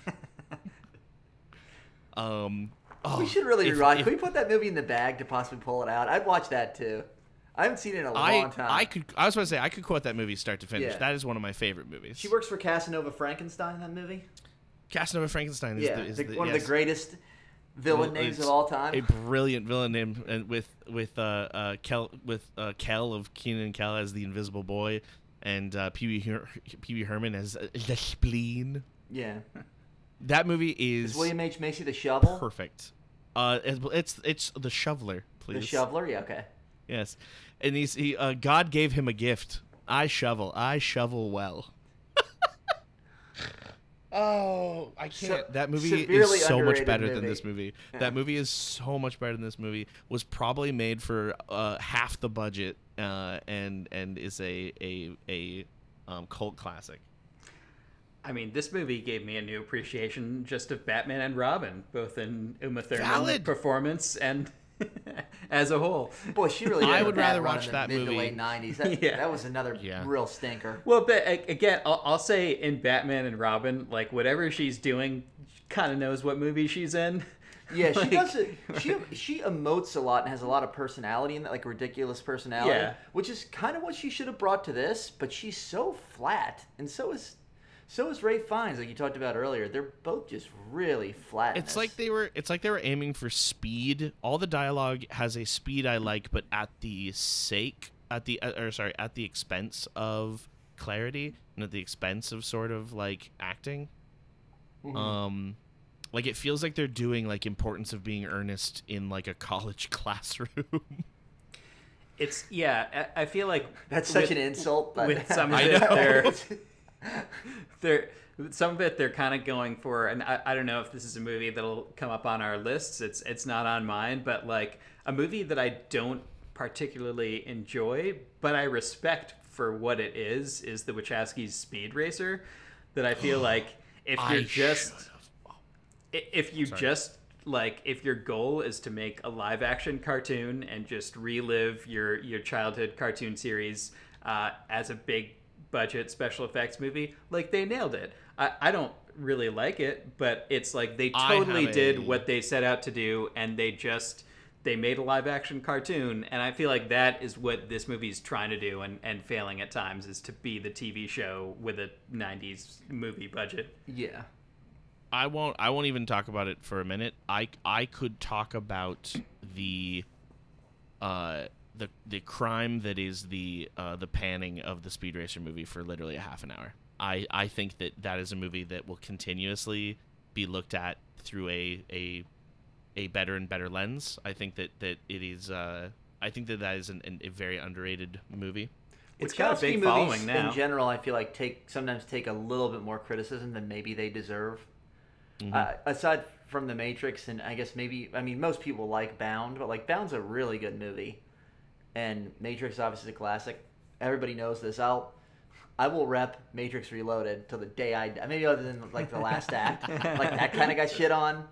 um, oh, we should really if- rewatch. if Can we put that movie in the bag to possibly pull it out? I'd watch that too. I haven't seen it in a I long time. I could I was going to say I could quote that movie start to finish. Yeah. That is one of my favorite movies. She works for Casanova Frankenstein in that movie. Casanova Frankenstein is Yeah, the, is the- the, one of yes. the greatest villain Well, names it's of all time. A brilliant villain name, and with with uh, uh Kel with uh, Kel of Keenan and Kel as the Invisible Boy, and uh, Pee Wee Her- Pee Wee Herman as uh, the Spleen. Yeah. That movie is Is William H. Macy the shovel? perfect. Uh, it's it's, it's the Shoveler, please. The shoveler? Yeah, okay. Yes, and he's he uh, God gave him a gift. I shovel. I shovel well. Oh, I can't. Se- that movie severely is so much underrated better than movie. this movie. Yeah. That movie is so much better than this movie. Was probably made for uh, half the budget, uh, and and is a a a um, cult classic. I mean, this movie gave me a new appreciation just of Batman and Robin, both in Uma Thurman Valid. performance and as a whole. Boy, she really did I have a would bad rather run watch in the that mid movie. to late nineties. That, Yeah. that was another Yeah. real stinker. Well, but a- again, I'll, I'll say in Batman and Robin, like whatever she's doing, kind of knows what movie she's in. Yeah, she Like- does it. She she emotes a lot and has a lot of personality in that, like ridiculous personality. Yeah. Which is kind of what she should have brought to this, but she's so flat, and so is so is Ray Fiennes, like you talked about earlier. They're both just really flat. in It's this. like they were. It's like they were aiming for speed. All the dialogue has a speed I like, but at the sake, at the uh, or sorry, at the expense of clarity and at the expense of sort of like acting. Mhm. Um, like it feels like they're doing like importance of being earnest in like a college classroom. It's yeah. I, I feel like That's such with- an insult. But with some of I it, know. they're they're some of it they're kind of going for, and I, I don't know if this is a movie that'll come up on our lists. It's it's not on mine, but like a movie that I don't particularly enjoy, but I respect for what it is, is the Wachowskis' Speed Racer. That I feel like if I you're just should've- i- if you Sorry. just like if your goal is to make a live action cartoon and just relive your your childhood cartoon series uh, as a big budget special effects movie, like they nailed it. I, I don't really like it, but it's like they I totally have did a- what they set out to do, and they just they made a live action cartoon, and I feel like that is what this movie's trying to do, and, and failing at times, is to be the T V show with a nineties movie budget. Yeah. I won't. I won't even talk about it for a minute. I I could talk about the, uh, the the crime that is the uh, the panning of the Speed Racer movie for literally a half an hour. I, I think that that is a movie that will continuously be looked at through a a, a better and better lens. I think that, that it is. Uh, I think that that is an, an, a very underrated movie. It's got a big Wachowski following movies now. in general, I feel like take sometimes take a little bit more criticism than maybe they deserve. Mm-hmm. Uh, aside from The Matrix, and I guess maybe, I mean, most people like Bound, but like Bound's a really good movie, and Matrix obviously is a classic. Everybody knows this. I'll, I will rep Matrix Reloaded till the day I die. Maybe other than like the last act, like that kind of got shit on.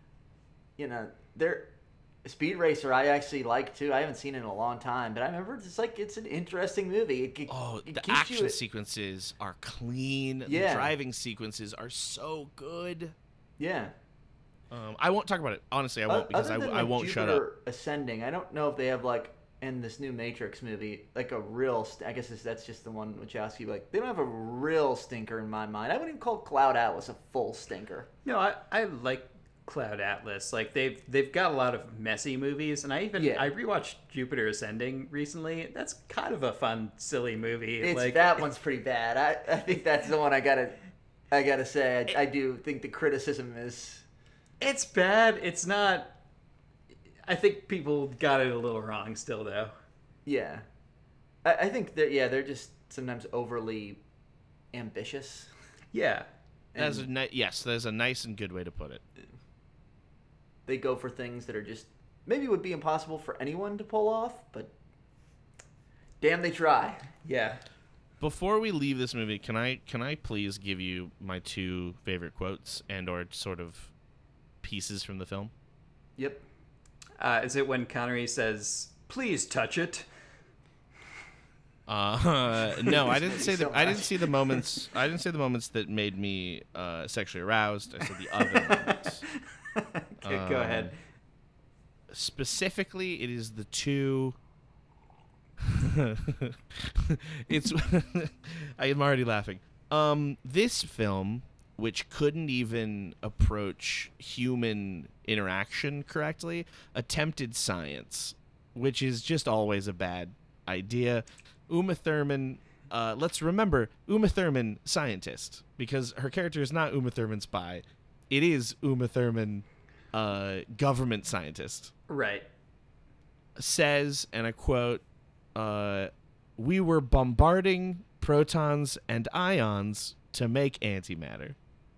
You know, there, Speed Racer I actually like too. I haven't seen it in a long time, but I remember it's like it's an interesting movie. It, it, Oh, it the keeps action you, sequences are clean. Yeah. The driving sequences are so good. Yeah. Um, I won't talk about it. Honestly, I won't because I, Other than, I like, won't shut Jupiter up. Ascending, I don't know if they have like in this new Matrix movie like a real. St- I guess it's, that's just the one Wachowski. Like they don't have a real stinker in my mind. I wouldn't even call Cloud Atlas a full stinker. No, I, I like Cloud Atlas. Like they've they've got a lot of messy movies, and I even Yeah. I rewatched Jupiter Ascending recently. That's kind of a fun, silly movie. It's like that one's pretty bad. I, I think that's the one I gotta I gotta say. I, I do think the criticism is. It's bad. It's not. I think people got it a little wrong still, though. Yeah, I, I think that yeah they're just sometimes overly ambitious. Yeah. That's a ni- yes, there's a nice and good way to put it. They go for things that are just maybe would be impossible for anyone to pull off, but damn, they try. Yeah. Before we leave this movie, can I can I please give you my two favorite quotes and or sort of pieces from the film? Yep. Uh, is it when Connery says, "Please touch it"? Uh, no, I didn't say So the I didn't much. see the moments. I didn't say the moments that made me uh, sexually aroused. I said the other moments. Okay, go Um, ahead. Specifically, it is the two. It's. I am already laughing. Um, this film, which couldn't even approach human interaction correctly, attempted science, which is just always a bad idea. Uma Thurman. Uh, let's remember Uma Thurman, scientist, because her character is not Uma Thurman, spy. It is Uma Thurman, uh, government scientist. Right. Says, and I quote, uh, "We were bombarding protons and ions to make antimatter."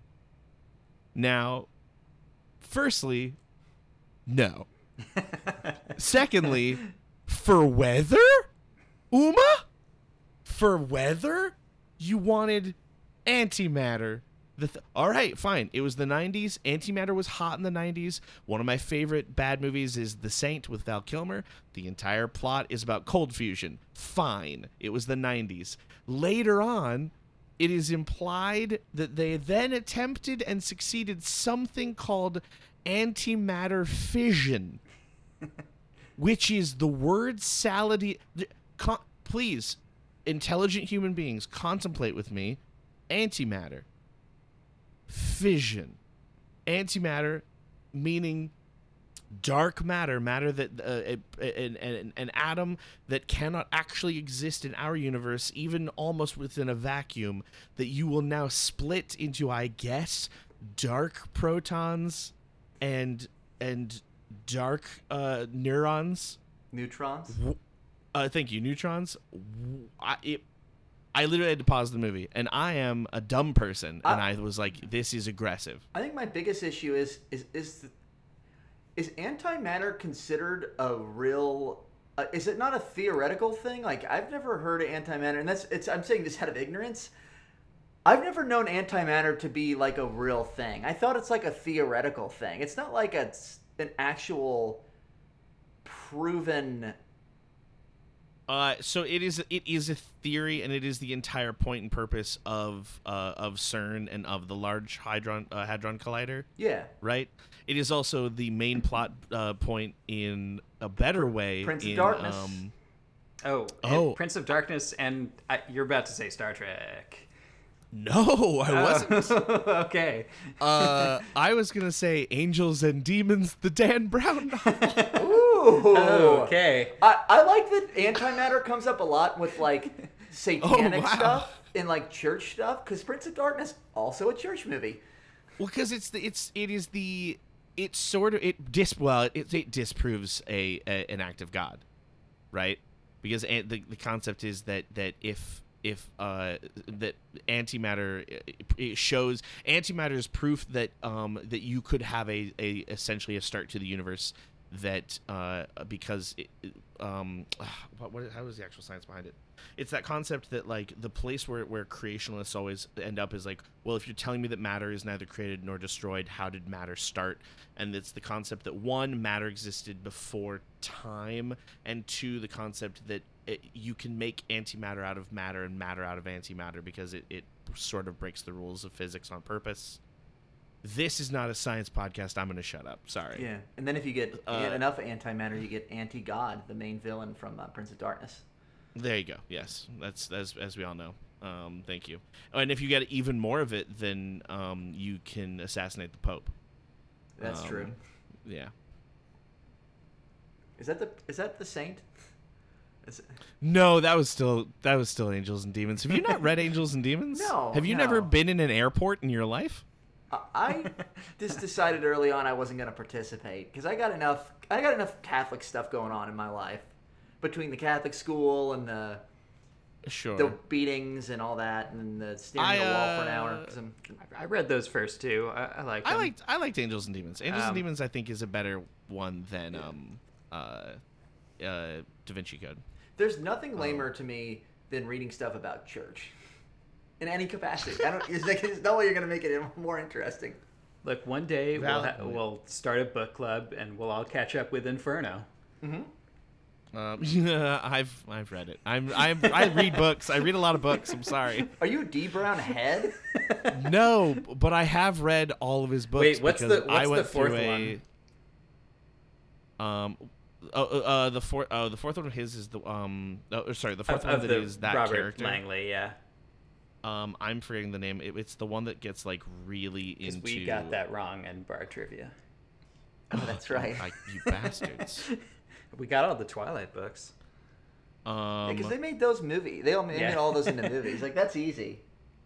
Now, firstly, no. Secondly, for weather? Uma? For weather? You wanted antimatter. The th- All right, fine. It was the nineties. Antimatter was hot in the nineties. One of my favorite bad movies is The Saint with Val Kilmer. The entire plot is about cold fusion. Fine. It was the nineties. Later on, it is implied that they then attempted and succeeded something called antimatter fission, which is the word salad. Con- please, intelligent human beings, contemplate with me. Antimatter. Fission. Antimatter meaning dark matter, matter that uh, a, an, an, an atom that cannot actually exist in our universe, even almost within a vacuum, that you will now split into, I guess, dark protons and and dark uh, neurons. Neutrons. Uh, thank you, neutrons. I, it, I literally had to pause the movie, and I am a dumb person, and I- I was like, "This is aggressive." I think my biggest issue is is is the, is antimatter considered a real? Uh, is it not a theoretical thing? Like I've never heard of antimatter, and that's it's. I'm saying this out of ignorance. I've never known antimatter to be like a real thing. I thought it's like a theoretical thing. It's not like a, an actual proven Uh, so it is it is a theory, and it is the entire point and purpose of uh, of CERN and of the Large Hadron uh, Hadron Collider. Yeah. Right. It is also the main plot uh, point in a better way. Prince in, of Darkness. Um, Oh, Oh. Prince of Darkness, and I, you're about to say Star Trek. no, I wasn't. Okay. uh, I was gonna say Angels and Demons, the Dan Brown novel. Ooh. Okay. I, I like that antimatter comes up a lot with like satanic Oh, wow. stuff and like church stuff because Prince of Darkness also a church movie. Well, because it's the it's it is the it sort of it dis well it, it disproves a, a an act of God, right? Because an- the the concept is that that if if uh that antimatter it, it shows antimatter is proof that um that you could have a, a essentially a start to the universe that uh because it, um what, what how is the actual science behind it? It's that concept that like the place where where creationists always end up is like, well, if you're telling me that matter is neither created nor destroyed, how did matter start? And it's the concept that one, matter existed before time, and two, the concept that it, you can make antimatter out of matter and matter out of antimatter because it, it sort of breaks the rules of physics on purpose. This is not a science podcast. I'm going to shut up. Sorry. Yeah, and then if you get Uh, enough antimatter, you get anti-God, the main villain from uh, Prince of Darkness. There you go. Yes, that's as as we all know. Um, thank you. And if you get even more of it, then um, you can assassinate the Pope. That's Um, true. Yeah. Is that the is that the saint? Is it- No, that was still that was still Angels and Demons. Have you not read Angels and Demons? No, Have you no. never been in an airport in your life? I- I just decided early on I wasn't going to participate because I got enough I got enough Catholic stuff going on in my life between the Catholic school and the Sure. the beatings and all that and the staring I, at the wall for an uh, hour. 'Cause I'm, I read those first two. I, I like I them. liked I liked Angels and Demons. Angels Um, and Demons I think is a better one than um uh uh Da Vinci Code. there's nothing lamer to me than reading stuff about church in any capacity. I don't. It's like, there's no way you're going to make it more interesting. Look, one day we'll, Valid ha- point. we'll start a book club and we'll all catch up with Inferno. Um, yeah, I've I've read it. I'm I'm I read books. I read a lot of books. I'm sorry. Are you a D Brown head? No, but I have read all of his books. Wait, what's because the- what's I went the fourth through a, Um, oh, uh, uh, the fourth, oh, the fourth one of his is the um, oh, sorry, the fourth Of, one of that the is that Robert character. Langley, yeah. Um, I'm forgetting the name. It, it's the one that gets like really Because into. we got that wrong in bar trivia. Oh, that's right. I, you bastards. We got all the Twilight books. Um, Because they made those movies. They all made Yeah. all those into movies. Like that's easy.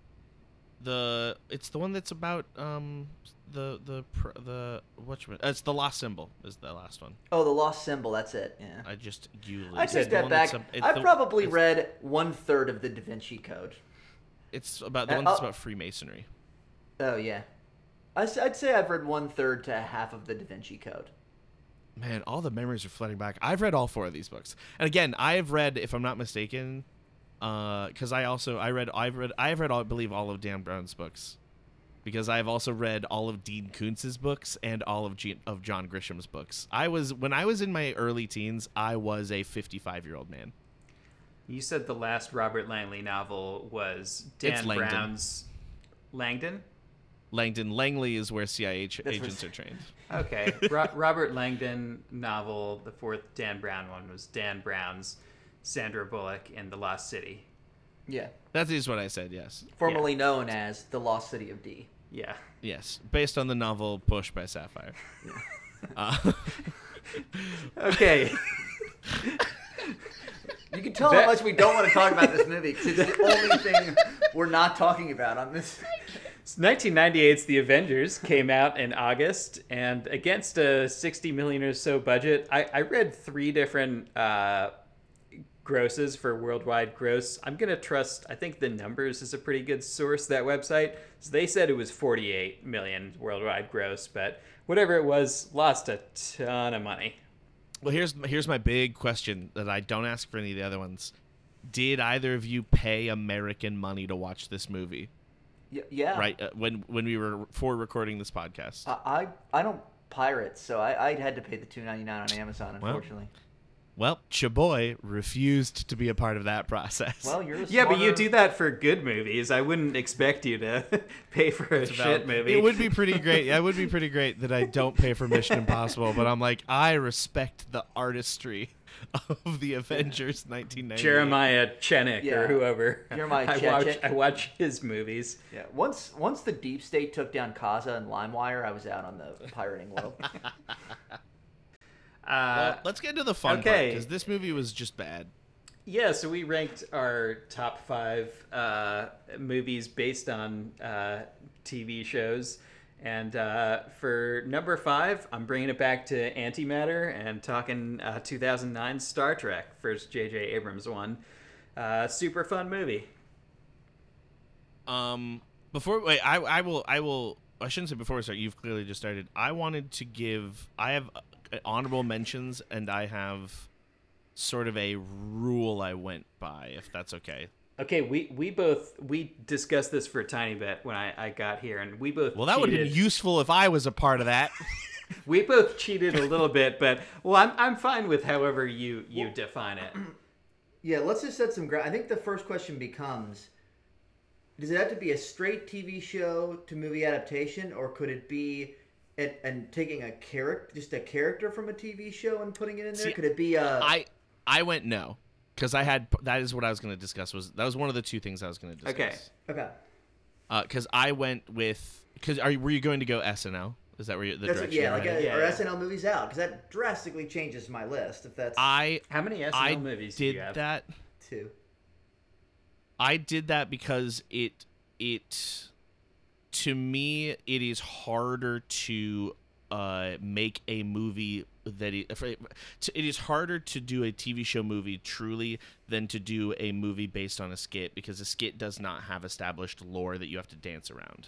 the it's the one that's about um the the pr- the what's uh, it's the Lost Symbol is the last one. Oh, the Lost Symbol. That's it. Yeah. I just you. I it's take the that one back. that's a- it's I've the- probably it's- read one third of the Da Vinci Code. It's about the Uh, one that's oh. about Freemasonry. Oh yeah, I s- I'd say I've read one third to half of the Da Vinci Code. Man, all the memories are flooding back. I've read all four of these books, and again, I've read, if I'm not mistaken, because I also I read I've read I've read all, I believe all of Dan Brown's books, because I've also read all of Dean Koontz's books and all of G- of John Grisham's books. I was when I was in my early teens, I was a fifty-five year old man. You said the last Robert Langley novel was Dan It's Langdon. Brown's Langdon? Langdon Langley is where C I A ch- That's agents what- are trained. Okay. Ro- Robert Langdon novel, the fourth Dan Brown one was Dan Brown's Sandra Bullock in The Lost City. Yeah, That is what I said. Yes, formerly known as the Lost City of D. Yeah. yes, based on the novel Push by Sapphire. Uh, Okay. You can tell That- how much we don't want to talk about this movie because it's the only thing we're not talking about on this. nineteen ninety-eight's The Avengers came out in August, and against a sixty million or so budget, I, I read three different uh, grosses for worldwide gross. I'm going to trust, I think The Numbers is a pretty good source, that website. So they said it was forty-eight million worldwide gross, but whatever it was, lost a ton of money. Well, here's here's my big question that I don't ask for any of the other ones. Did either of you pay American money to watch this movie? Y- yeah, Right uh, when when we were for recording this podcast. I I, I don't pirate, so I, I had to pay the two ninety nine on Amazon. Well, Unfortunately, Well, Chaboy refused to be a part of that process. Well, you're a Yeah, but you smarter- do that for good movies. I wouldn't expect you to pay for a shit movie. It would be pretty great. Yeah, it would be pretty great that I don't pay for Mission Impossible, but I'm like, I respect the artistry of the Avengers nineteen ninety. Jeremiah Chenik Yeah. or whoever. Jeremiah I watch, Chechik. I watch his movies. Yeah. Once once the deep state took down Kaza and LimeWire, I was out on the pirating world. Uh, Well, let's get into the fun okay. part because this movie was just bad. Yeah, so we ranked our top five uh, movies based on uh, T V shows. And uh, for number five, I'm bringing it back to Antimatter and talking uh, two thousand nine Star Trek, first J J Abrams one. Uh, super fun movie. Um, before wait, I I will I will I shouldn't say before we start. You've clearly just started. I wanted to give. I have uh, honorable mentions, and I have sort of a rule I went by, if that's okay. Okay, we, we both we discussed this for a tiny bit when I, I got here, and we both Well, that would have cheated. been useful if I was a part of that. We both cheated a little bit, but well, I'm I'm fine with however you you Well- define it. Yeah, let's just set some ground. I think the first question becomes: does it have to be a straight T V show to movie adaptation, or could it be and, and taking a character, just a character from a T V show and putting it in there? See, could it be a? I I went no because I had that is what I was going to discuss. Was that was one of the two things I was going to discuss. Okay. Okay. Because I went with because are you, were you going to go S N L? Is that where you, the That's direction? yeah, you're like headed? a, Yeah, or yeah. S N L movies out, because that drastically changes my list. If that's I How many S N L I movies do did you have? that. two. I did that because it it to me it is harder to uh, make a movie that it, it is harder to do a T V show movie truly than to do a movie based on a skit, because a skit does not have established lore that you have to dance around.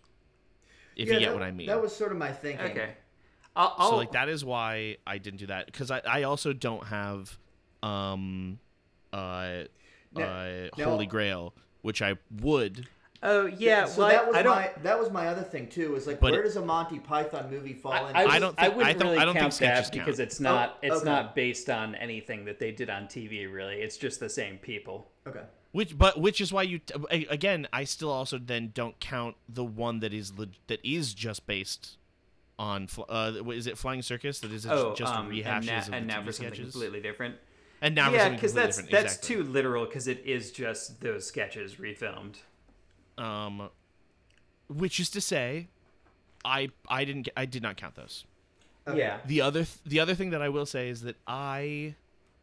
If Yeah, you get that- what I mean. That was sort of my thinking. Okay. I'll, I'll, So like that is why I didn't do that, because I, I also don't have um uh, Now- uh now- Holy Grail, which I would. Oh yeah. So well, that I- was I don't. my that was my other thing too. Is like, But where it- does a Monty Python movie fall I, in? I, I was- don't I think- wouldn't I don't- really I don't think count sketches that count. because it's not Oh, it's okay. not based on anything that they did on T V. Really, it's just the same people. Okay. Which, but which is why you t- a- again, I still also then don't count the one that is leg- that is just based on fl- uh, what is it Flying Circus that is Oh, just um, rehashes and, na- of the and now T V for something sketches. completely different. And now for Yeah, something because completely that's different. that's exactly. too literal. Because it is just those sketches refilmed. Um, which is to say, I I didn't get, I did not count those. Okay. Yeah. The other th- the other thing that I will say is that I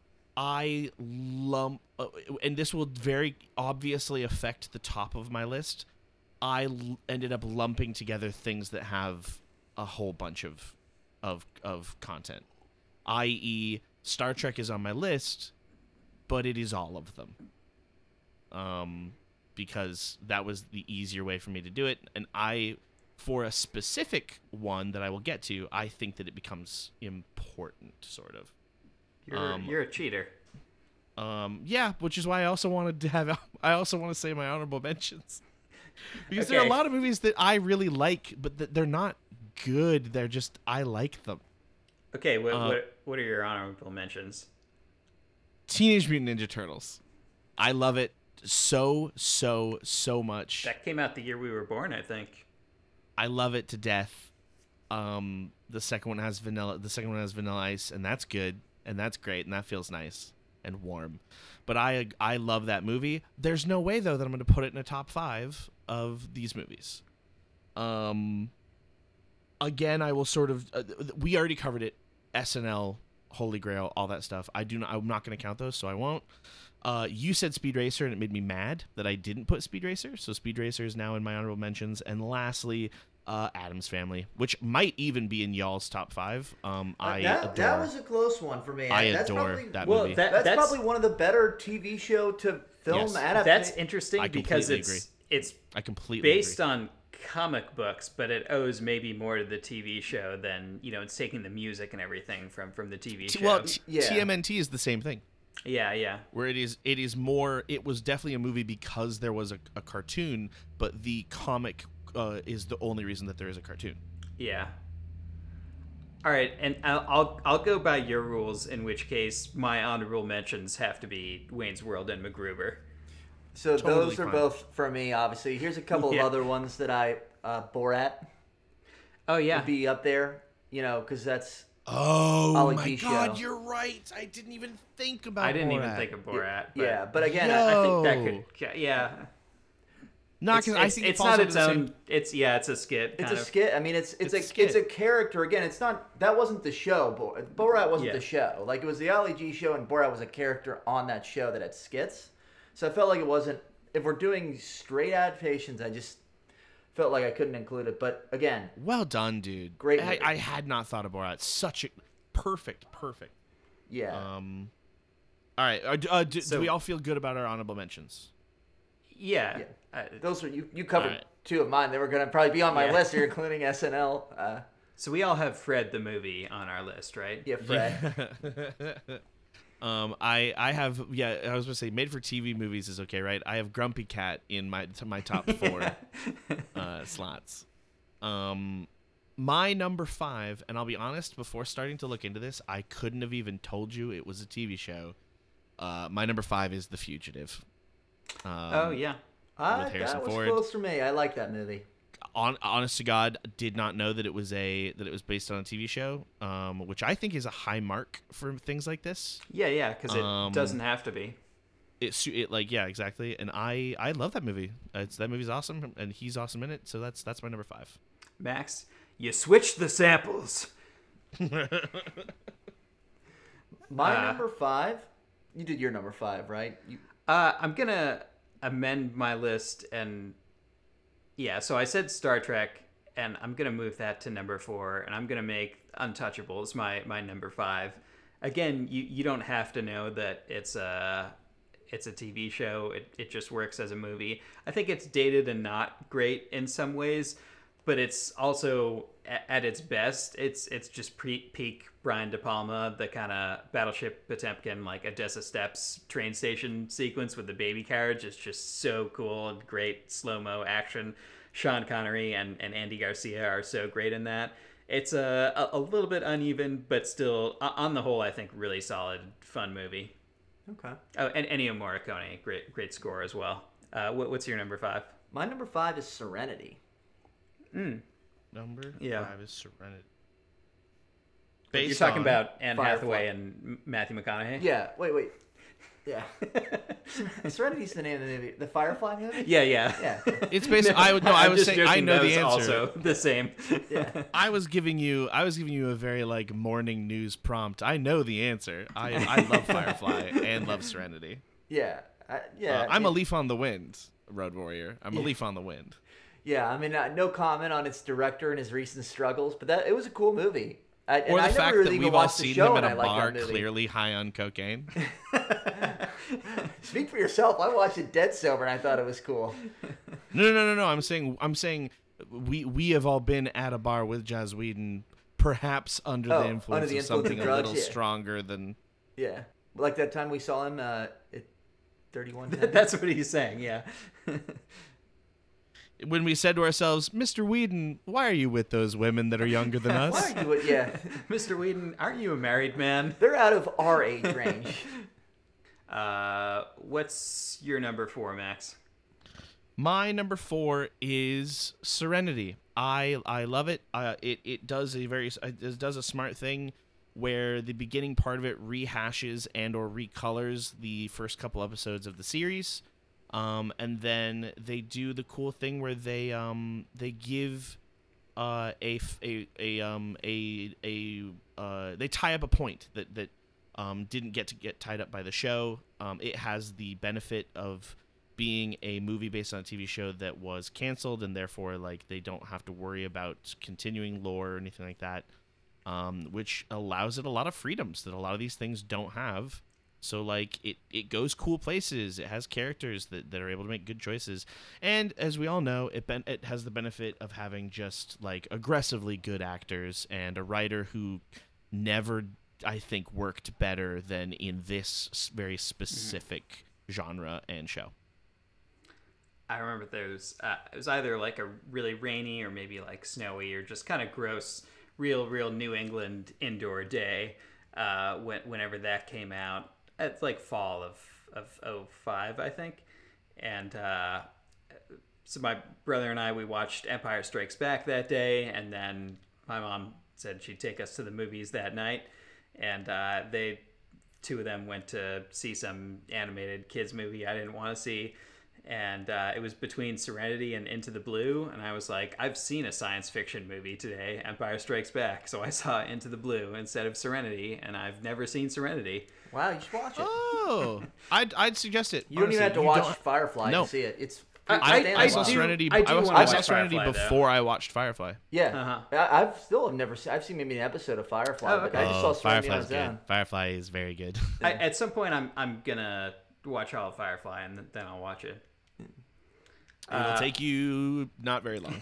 I lump uh, and this will very obviously affect the top of my list. I l- ended up lumping together things that have a whole bunch of of of content. that is, Star Trek is on my list, but it is all of them. Um because that was the easier way for me to do it, and I for a specific one that I will get to, I think that it becomes important, sort of. You're Um, you're a cheater. Um, yeah, which is why I also wanted to have. I also want to say my honorable mentions, because there are a Okay. lot of movies that I really like, but that they're not good. They're just I like them. Okay. What uh, what what are your honorable mentions? Teenage Mutant Ninja Turtles, I love it so so so much. That came out the year we were born, I think. I love it to death. Um, the second one has vanilla. The second one has Vanilla Ice, and that's good, and that's great, and that feels nice and warm. But I I love that movie. There's no way though that I'm going to put it in a top five of these movies. Um, again, I will sort of. Uh, we already covered it. S N L, Holy Grail, all that stuff. I do not. I'm not going to count those, so I won't. Uh, you said Speed Racer, and it made me mad that I didn't put Speed Racer. So Speed Racer is now in my honorable mentions. And lastly, uh, Addams Family, which might even be in y'all's top five. Um, Uh, I that, adore. that was a close one for me. I that's adore probably, that Well, movie. that That's, that's probably one of the better T V show to film Yes. adaptations. that's interesting I because completely it's agree. it's I completely based agree. on comic books, but it owes maybe more to the T V show than you know. It's taking the music and everything from from the T V T- show. well, t- Yeah. T M N T is the same thing. yeah, yeah. Where it is, it is more. It was definitely a movie because there was a, a cartoon, but the comic uh, is the only reason that there is a cartoon. Yeah. All right, and I'll, I'll I'll go by your rules. In which case, my honorable mentions have to be Wayne's World and MacGruber. So Totally those are fine. both for me, obviously. Here's a couple Yeah. of other ones that I uh, Borat Oh yeah, would be up there, you know, because that's Oh Ali my G god, show. you're right. I didn't even think about I didn't even Borat. think of Borat. But yeah. But again, Yo. I, I think that Oh. could yeah. Not It's, because I it's, think it it's falls not under its the own. same- It's yeah, it's a skit. it's kind a of. skit. I mean, it's it's, It's a a skit. it's a character. Again, it's not that wasn't the show. Bo- Borat wasn't Yeah. the show. Like it was the Ali G show, and Borat was a character on that show that had skits. So I felt like it wasn't. If we're doing straight adaptations, I just felt like I couldn't include it. But again, Well done, dude. Great I, movie. I had not thought of Borat. Such a perfect, perfect. yeah. Um. All right. Uh, d- uh, d- So- do we all feel good about our honorable mentions? Yeah. Yeah. Uh, Those are you. You covered Alright. two of mine. They were going to probably be on my Yeah. list here, including S N L. Uh, so we all have Fred the movie on our list, right? yeah, Fred. um. I I have yeah. I was gonna say made for T V movies is okay, right? I have Grumpy Cat in my to my top four uh, slots. Um. My number five, and I'll be honest, before starting to look into this, I couldn't have even told you it was a T V show. Uh, my number five is The Fugitive. Um, Oh yeah. Ah, Harrison that was Ford. close for me. I like that movie. on honest to God, did not know that it was a that it was based on a T V show, um, which I think is a high mark for things like this. Yeah, yeah, because it Um, doesn't have to be. It su- it like yeah, exactly. And I I love that movie. It's that movie's awesome, and he's awesome in it. So that's that's my number five. Max, you switched the samples. My Uh, number five. You did your number five, right? You, Uh, I'm gonna amend my list and yeah. So I said Star Trek, and I'm gonna move that to number four, and I'm gonna make Untouchables my my number five. Again, you you don't have to know that it's a it's a T V show. It it just works as a movie. I think it's dated and not great in some ways, but it's also at, at its best. It's it's just pre peak Brian De Palma, the kind of Battleship Potemkin, like Odessa Steps train station sequence with the baby carriage is just so cool and great slow mo action. Sean Connery and, and Andy Garcia are so great in that. It's a, a, a little bit uneven, but still, o- on the whole, I think really solid, fun movie. okay. Oh, and Ennio Morricone, great great score as well. Uh, what, what's your number five? My number five is Serenity. Mm. Number Yeah. five is Serenity. You're Based talking on- about Anne Firefly. Hathaway and M- Matthew McConaughey? Yeah. Wait, wait. Yeah. Serenity's the name of the movie. The Firefly movie. Yeah, yeah. Yeah. It's based. I would no. I I'm was just saying I joking, know that the was answer. Also the same. Yeah. I was giving you I was giving you a very like morning news prompt. I know the answer. I I love Firefly and love Serenity. Yeah. I, yeah. Uh, I'm a it- leaf on the wind, Road Warrior. I'm a leaf on the wind. Yeah. I mean, uh, no comment on its director and his recent struggles, but that it was a cool movie. I, and Or the I never fact really that even we've all watched the seen show, him at and a I like bar that movie. clearly high on cocaine. Speak for yourself. I watched it dead sober, and I thought it was cool. No, no, no, no, no. I'm saying I'm saying we we have all been at a bar with Jazz Whedon, perhaps under Oh, the under influence the of influence something of a drugs, little yeah. stronger than. Yeah. Like that time we saw him uh, at thirty-one. That's what he's saying, yeah. When we said to ourselves, Mister Whedon, why are you with those women that are younger than us? Why are you? Yeah. Mister Whedon, aren't you a married man? They're out of our age range. Uh, what's your number four, Max? My number four is Serenity. I I love it. Uh, it it does a very it does a smart thing where the beginning part of it rehashes and or recolors the first couple episodes of the series, um, and then they do the cool thing where they um they give uh a f- a a um a a uh they tie up a point that that um didn't get to get tied up by the show. Um, it has the benefit of being a movie based on a T V show that was canceled, and therefore like they don't have to worry about continuing lore or anything like that, um, which allows it a lot of freedoms that a lot of these things don't have. So like it, it goes cool places. It has characters that, that are able to make good choices, and as we all know, it ben- it has the benefit of having just like aggressively good actors and a writer who never, I think, worked better than in this s- very specific mm. genre and show. I remember there was uh, it was either like a really rainy or maybe like snowy or just kind of gross real, real New England indoor day uh, when, whenever that came out. It's like fall of, of oh five, I think. And uh, so my brother and I, we watched Empire Strikes Back that day, and then my mom said she'd take us to the movies that night. And uh, they, two of them went to see some animated kids movie I didn't want to see. And uh, it was between Serenity and Into the Blue. And I was like, I've seen a science fiction movie today, Empire Strikes Back. So I saw Into the Blue instead of Serenity, and I've never seen Serenity. Wow, you should watch it. Oh, I'd I'd suggest it. You don't even honestly. have to You watch don't- Firefly No. to see it. It's I- I, outstanding. I saw do- Serenity. I do I, was, wanna I saw watch Serenity Firefly, though. before I watched Firefly. Yeah, Uh-huh. I, I've still have never seen. I've seen maybe an episode of Firefly, Oh, but okay. I just saw Oh, Serenity on Firefly's its good. own. Firefly is very good. I, at some point, I'm I'm gonna watch all of Firefly, and then I'll watch it. It'll Uh, take you not very long.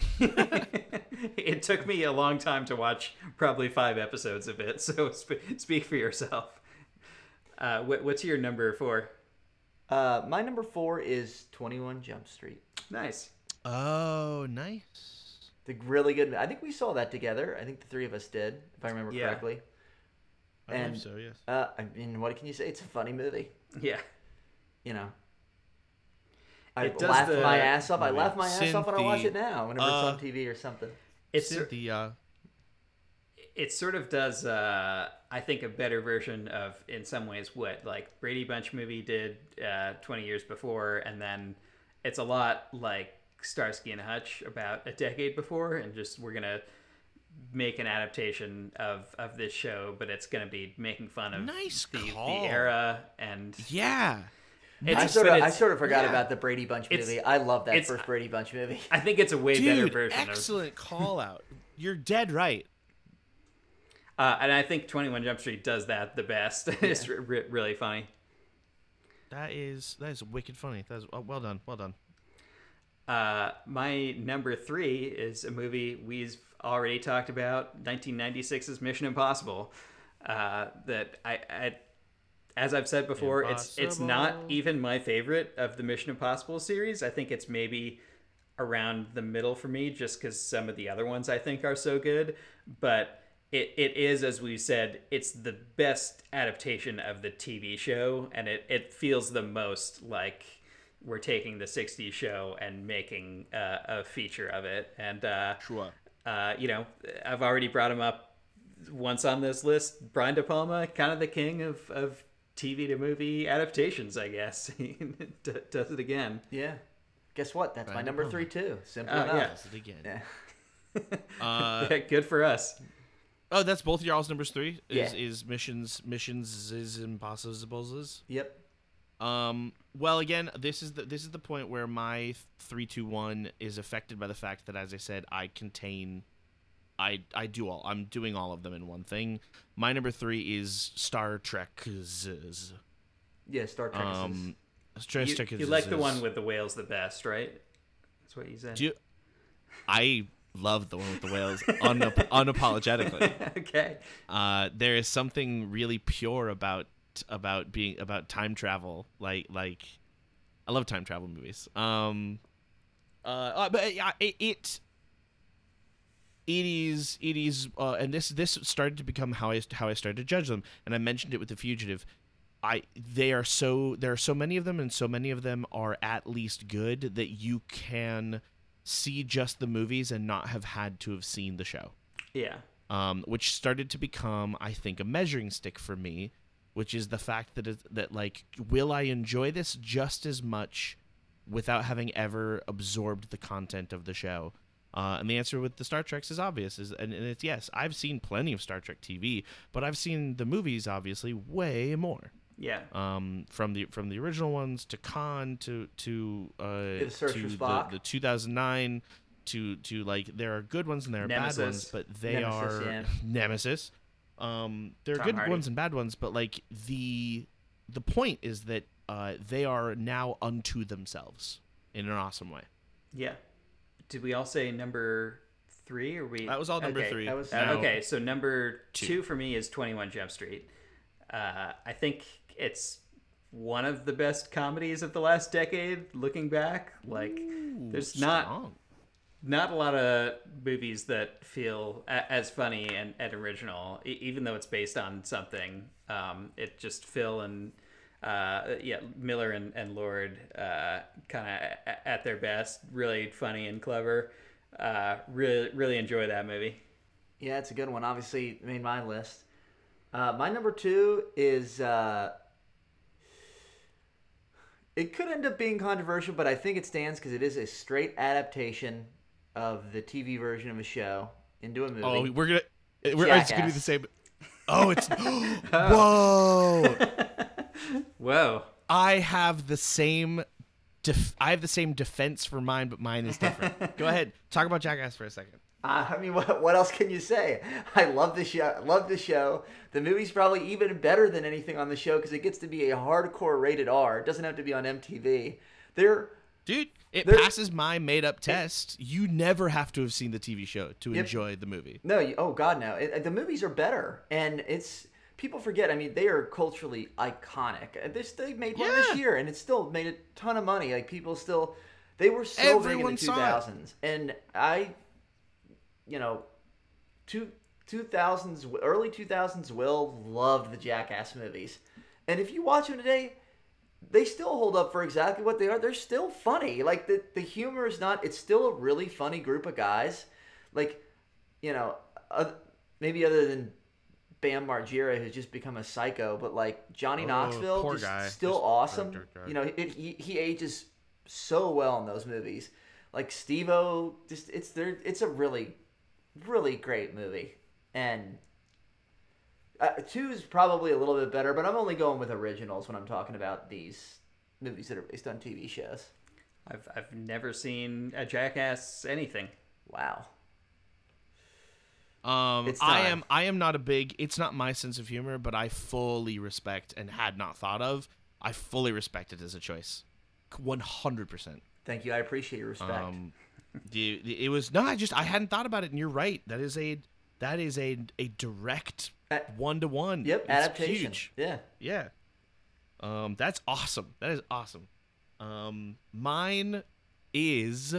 It took me a long time to watch probably five episodes of it, so sp- speak for yourself. Uh, wh- what's your number four? Uh, my number four is twenty-one Jump Street. Nice. Oh, nice. The really good. I think we saw that together. I think the three of us did, if I remember Yeah. correctly. I And- believe so, yes. Uh, I mean, what can you say? It's a funny movie. Yeah. You know. I It does laughed the- my ass off. I movie. laugh my ass off when I watch Cynthia- it now. Whenever it's uh, on T V or something. It's Cynthia. it sort of does uh, I think a better version of in some ways what like Brady Bunch movie did uh, twenty years before, and then it's a lot like Starsky and Hutch about a decade before, and just we're gonna make an adaptation of of this show, but it's gonna be making fun of Nice the, the call. era, and Yeah. it's, I sort of, but I it's- sort of forgot yeah. about the Brady Bunch It's- movie. I love that it's- first Brady Bunch movie. I think it's a way better Dude, version of excellent call out. You're dead right. Uh, and I think twenty-one Jump Street does that the best. It's re- re- really funny. That is that is wicked funny. That's oh, well done. Well done. Uh, my number three is a movie we've already talked about, nineteen ninety-six's Mission Impossible. Uh, that I, I, as I've said before, it's it's not Impossible. even my favorite of the Mission Impossible series. I think it's maybe around the middle for me, just because some of the other ones I think are so good. But it, it is, as we said, it's the best adaptation of the T V show, and it, it feels the most like we're taking the sixties show and making uh, a feature of it. And, uh, Sure. uh, you know, I've already brought him up once on this list. Brian De Palma, kind of the king of, of T V to movie adaptations, I guess. He d- does it again. Yeah. Guess what? That's my Brian number De three too. Simple Oh, enough. yeah. Does it again. Yeah. Uh, Yeah, good for us. oh, that's both y'all's numbers three. Is Yeah. is missions missions is impossibles. Yep. Um. Well, again, this is the this is the point where my three two one is affected by the fact that, as I said, I contain, I I do all. I'm doing all of them in one thing. My number three is Star Trek. Yeah. Star Trek. is- Um, Star You, Trek you like the one with the whales the best, right? That's what you said. Do you, I love the one with the whales unap- unapologetically. Okay. Uh, there is something really pure about about being about time travel. Like like, I love time travel movies. Um, uh, uh but yeah, it, it it is it is uh, and this this started to become how I how I started to judge them. And I mentioned it with The Fugitive. I they are so there are so many of them, and so many of them are at least good that you can see just the movies and not have had to have seen the show. Yeah. Um, which started to become, I think, a measuring stick for me, which is the fact that it, that like, will I enjoy this just as much without having ever absorbed the content of the show? Uh, and the answer with the Star Treks is obvious, is and, and it's yes. I've seen plenty of Star Trek T V, but I've seen the movies obviously way more. Yeah. Um, from the from the original ones to Khan to to uh The Search to for the, Spock. the two thousand nine to to like there are good ones and there are bad Nemesis. ones, but they Nemesis, are yeah. Nemesis. Um, there are Tom good Hardy. ones and bad ones, but like the the point is that uh, they are now unto themselves in an awesome way. Yeah. Did we all say number three, or we? That was all number Okay. three. that was- Uh, Now- okay, so number two. Two. for me is twenty-one Jump Street. Uh, I think it's one of the best comedies of the last decade. Looking back, like Ooh, there's not strong. not a lot of movies that feel a- as funny and, and original, e- even though it's based on something. Um, it just Phil and uh, yeah, Miller and, and Lord uh, kind of at their best, really funny and clever. Uh, really, really enjoy that movie. Yeah, it's a good one. Obviously, made my list. Uh, my number two is. Uh, it could end up being controversial, but I think it stands because it is a straight adaptation of the T V version of a show into a movie. Oh, we're gonna. We're, it's gonna be Jackass. the same. Oh, it's. Whoa! Whoa. I have the same. Def- I have the same defense for mine, but mine is different. Go ahead, talk about Jackass for a second. Uh, I mean, what, what else can you say? I love the show. Love the show. The movie's probably even better than anything on the show because it gets to be a hardcore rated R. It doesn't have to be on M T V. They're Dude, it There- passes my made-up test. You never have to have seen the T V show to Yep. enjoy the movie. no, you, oh god, no. It, the movies are better, and it's people forget. I mean, they are culturally iconic. Uh, This they made one Yeah. this year, and it still made a ton of money. Like people still, they were so big in Everyone the two saw it. thousands, and I, you know, two two thousands early two thousands Will loved the Jackass movies, and if you watch them today, they still hold up for exactly what they are. They're still funny. Like the the humor is not. It's still a really funny group of guys. Like, you know, uh, maybe other than Bam Margera, who's just become a psycho, but like Johnny Oh, Knoxville, poor just guy. still Just- awesome. dark, dark, dark. You know, it, he he ages so well in those movies. Like Steve-O, just it's there. It's a really, really great movie, and uh, two is probably a little bit better. But I'm only going with originals when I'm talking about these movies that are based on T V shows. I've, I've never seen a Jackass anything. Wow. Um, It's I time. am I am not a big. It's not my sense of humor, but I fully respect and had not thought of. I fully respect it as a choice, one hundred percent. Thank you. I appreciate your respect. Um, the, the it was no. I just I hadn't thought about it, and you're right. That is a that is a a direct Uh, one to one. yep, It's adaptation. huge. Yeah. Yeah. Um, that's awesome. That is awesome. Um, mine is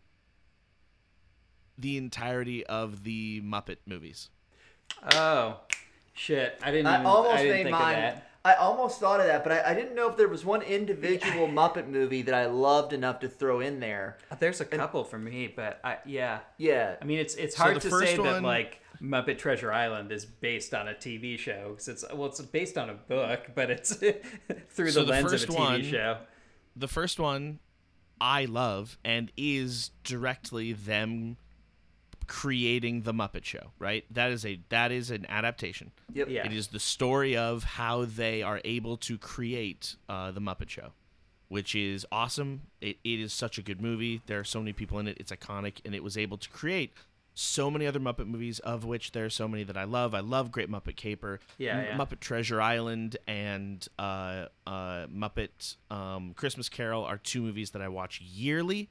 the entirety of the Muppet movies. Oh, shit! I didn't. I Even, almost I didn't made think mine. of that. I almost thought of that, but I, I didn't know if there was one individual Muppet movie that I loved enough to throw in there. There's a couple for me, but I yeah. Yeah. I mean, it's it's So hard the to first say that one- like Muppet Treasure Island is based on a T V show because it's well, it's based on a book, but it's through So the, the lens first of a T V one- show. The first one I love and is directly them creating the Muppet Show, right? That is a that is an adaptation. Yep. Yeah. It is the story of how they are able to create uh, the Muppet Show, which is awesome. It, it is such a good movie. There are so many people in it. It's iconic, and it was able to create so many other Muppet movies, of which there are so many that I love. I love Great Muppet Caper, Yeah, M- yeah. Muppet Treasure Island, and uh, uh, Muppet um, Christmas Carol are two movies that I watch yearly.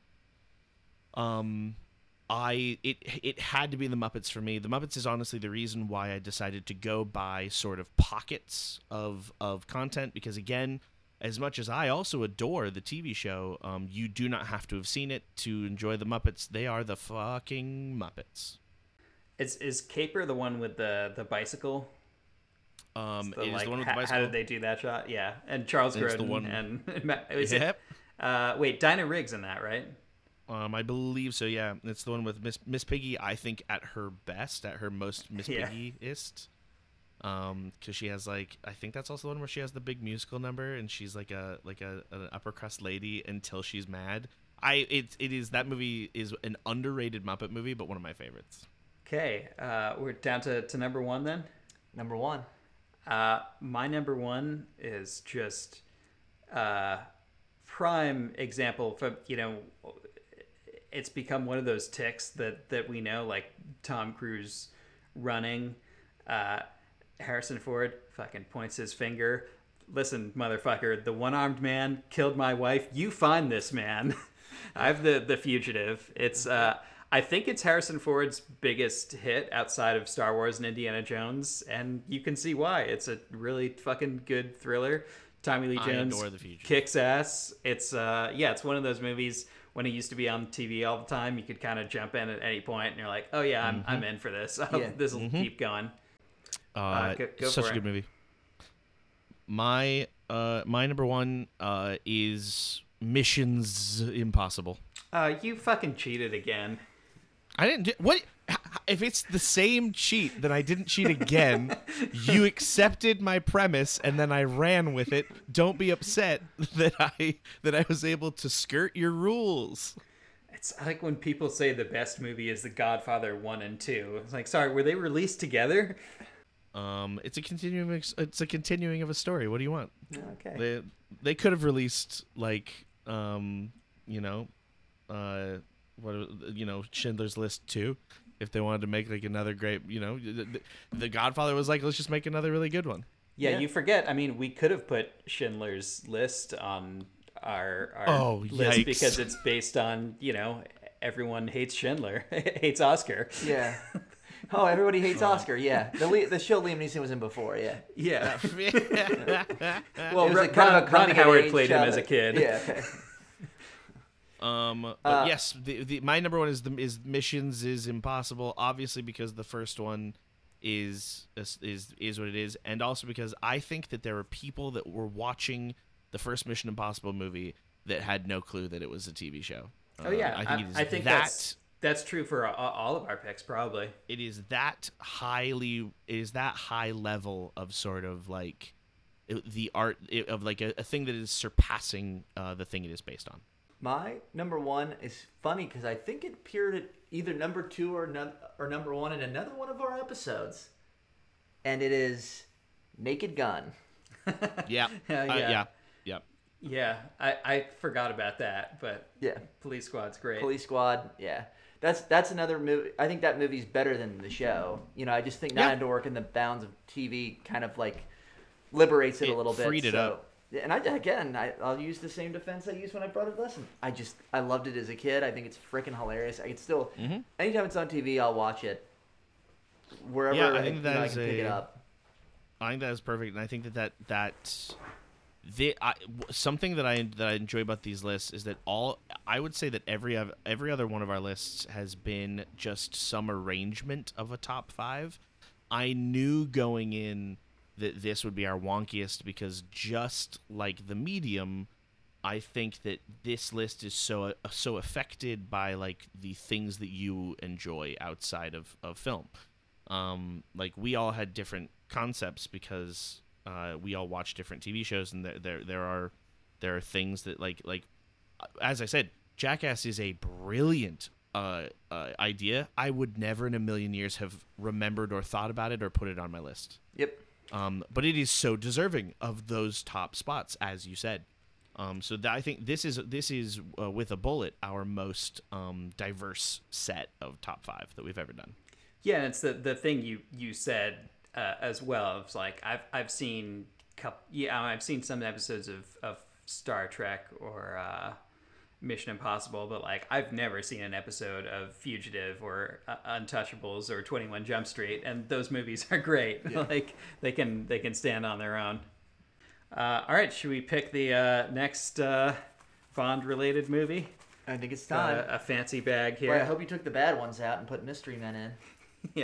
Um, I it it had to be the Muppets for me. The Muppets is honestly the reason why I decided to go by sort of pockets of of content, because again, as much as I also adore the T V show, um, you do not have to have seen it to enjoy the Muppets. They are the fucking Muppets. Is is Caper the one with the the bicycle? Um, The, it is like, the one with ha- the bicycle. How did they do that shot? Yeah, and Charles It's the Grodin one- and Matt- is it- Yep. Uh, wait, Dinah Riggs in that, right? Um, I believe so. Yeah, it's the one with Miss Miss Piggy. I think at her best, at her most Miss Yeah. Piggy-ist. Um, because she has like, I think that's also the one where she has the big musical number, and she's like a like a an upper crust lady until she's mad. I it it is that movie is an underrated Muppet movie, but one of my favorites. Okay, uh, we're down to, to number one then. Number one. Uh, my number one is just uh, prime example for, you know, it's become one of those ticks that, that we know, like Tom Cruise running. Uh, Harrison Ford fucking points his finger. Listen, motherfucker, the one-armed man killed my wife. You find this man. I have the, the fugitive. It's... Uh, I think it's Harrison Ford's biggest hit outside of Star Wars and Indiana Jones, and you can see why. It's a really fucking good thriller. Tommy Lee I Jones adore The Fugitive. kicks ass. It's uh yeah, it's one of those movies when it used to be on T V all the time, you could kind of jump in at any point, and you're like, oh yeah, I'm Mm-hmm. I'm in for this. Yeah. This will keep going. Uh, Uh, go- go such for a good it. movie. My uh, my number one uh, is Missions Impossible. Uh, you fucking cheated again. I didn't do, what if it's the same cheat, then I didn't cheat again. You accepted my premise and then I ran with it. Don't be upset that I that I was able to skirt your rules. It's like when people say the best movie is The Godfather one and two. It's like, sorry, were they released together? Um, it's a continuing it's a continuing of a story. What do you want? Okay. They they could have released like um, you know, uh what you know, Schindler's List two if they wanted to make like another great, you know, the, the Godfather was like, let's just make another really good one. Yeah, Yeah. you forget. I mean, we could have put Schindler's List on our, our Oh, list yikes. because it's based on, you know, everyone hates Schindler, hates Oscar. Yeah. Oh, everybody hates Oscar. Yeah, the Le- the show Liam Neeson was in before. Yeah. Yeah. Well, Ron, it was a kind of a Ron coming of Howard age played him as a childhood. kid. Yeah. Okay. Um, but Uh, yes, the, the my number one is the is Missions is Impossible, obviously because the first one is is is, is what it is, and also because I think that there were people that were watching the first Mission Impossible movie that had no clue that it was a T V show. Oh yeah, Uh, I I think think, it is I think that that's that's true for a- all of our picks, probably. it is that highly it is that high level of sort of like it- the art it- of like a, a thing that is surpassing uh, the thing it is based on. My number one is funny because I think it appeared at either number two or num- or number one in another one of our episodes, and it is Naked Gun. Yeah, Yeah, Uh, yeah. yeah, yeah. Yeah, I, I forgot about that, but Yeah. Police Squad's great. Police Squad. Yeah. That's that's another movie. I think that movie's better than the show. You know, I just think Yeah. not having to work in the bounds of T V kind of like liberates it, It a little bit. freed it so, up. yeah, and I again, I, I'll use the same defense I used when I brought it lesson. I just I loved it as a kid. I think it's freaking hilarious. I can still Mhm. anytime it's on T V, I'll watch it. Wherever Yeah, I I, think you that know, I is can pick it a- up. I think that is perfect, and I think that that that the I, w- something that I that I enjoy about these lists is that all I would say that every oth- every other one of our lists has been just some arrangement of a top five. I knew going in that this would be our wonkiest because just like The Medium, I think that this list is so uh, so affected by like the things that you enjoy outside of, of film. Um, like we all had different concepts because uh, we all watch different T V shows, and there, there there are there are things that like like as I said, Jackass is a brilliant uh, uh, idea. I would never in a million years have remembered or thought about it or put it on my list. Yep. Um, but it is so deserving of those top spots, as you said. Um, so th- I think this is this is uh, with a bullet our most um, diverse set of top five that we've ever done. Yeah, and it's the the thing you you said uh, as well. It's like I've I've seen couple, yeah I've seen some episodes of, of Star Trek or uh, Mission Impossible, but like I've never seen an episode of Fugitive or uh, Untouchables or twenty-one Jump Street, and those movies are great. Like they can they can stand on their own. Uh, all right, should we pick the uh, next uh, Bond related movie? I think it's Got time. a, a fancy bag here. Boy, I hope you took the bad ones out and put Mystery Men in. Yeah.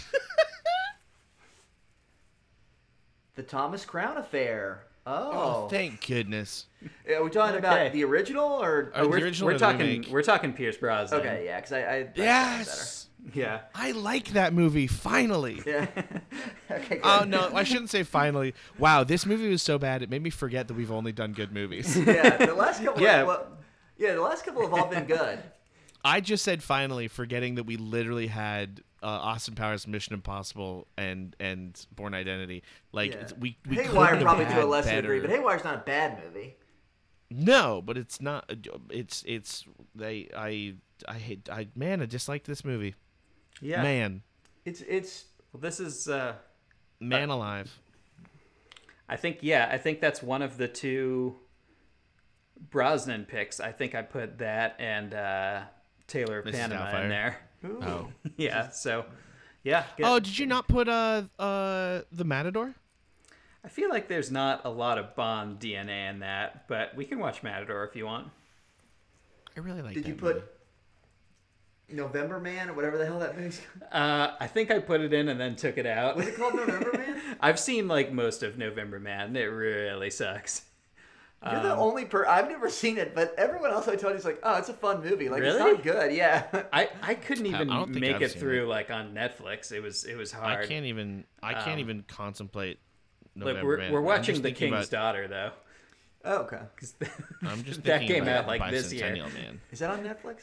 The Thomas Crown Affair. Oh, Oh. thank goodness. Are we talking Okay. about the original or? Uh, the we're, original we're or the talking remake? we're talking Pierce Brosnan. Okay, yeah, because I, I like that Yes, Yeah. I like that movie. Finally. better. Yeah. Okay. Good. Oh no, I shouldn't say finally. Wow, this movie was so bad it made me forget that we've only done good movies. Yeah, the last couple. Yeah. Of, well, yeah, the last couple have all been good. I just said finally, forgetting that we literally had uh, Austin Powers, Mission Impossible, and and Bourne Identity. Like Yeah. it's- we, we Haywire couldn't probably have to a had lesser better. degree, but Haywire's not a bad movie. No, but it's not. It's it's they. I I hate. I man, I disliked this movie. Yeah. Man, It's it's Well, this is uh man alive. I think yeah, I think that's one of the two Brosnan picks. I think I put that and uh Taylor of Missus Panama Doubtfire. in there. ooh. Oh. Yeah, so yeah. good. Oh, did you not put uh uh the Matador? I feel like there's not a lot of Bond D N A in that, but we can watch Matador if you want. I really like. Did that you put movie. November Man or whatever the hell that movie's called? Uh, I think I put it in and then took it out. Was it called November Man? I've seen like most of November Man. It really sucks. You're the Um, only per. I've never seen it, but everyone else I told is like, oh, it's a fun movie. Like it's Really? not good. Yeah. I, I couldn't I- I even don't think make I've it seen through it. like on Netflix. It was it was hard. I can't even. I can't Um, even contemplate. Look, November we're Man. we're I'm watching just The thinking King's about- Daughter though. Oh, okay. 'Cause I'm just that thinking came about out like this year. Bicentennial Man. Is that on Netflix?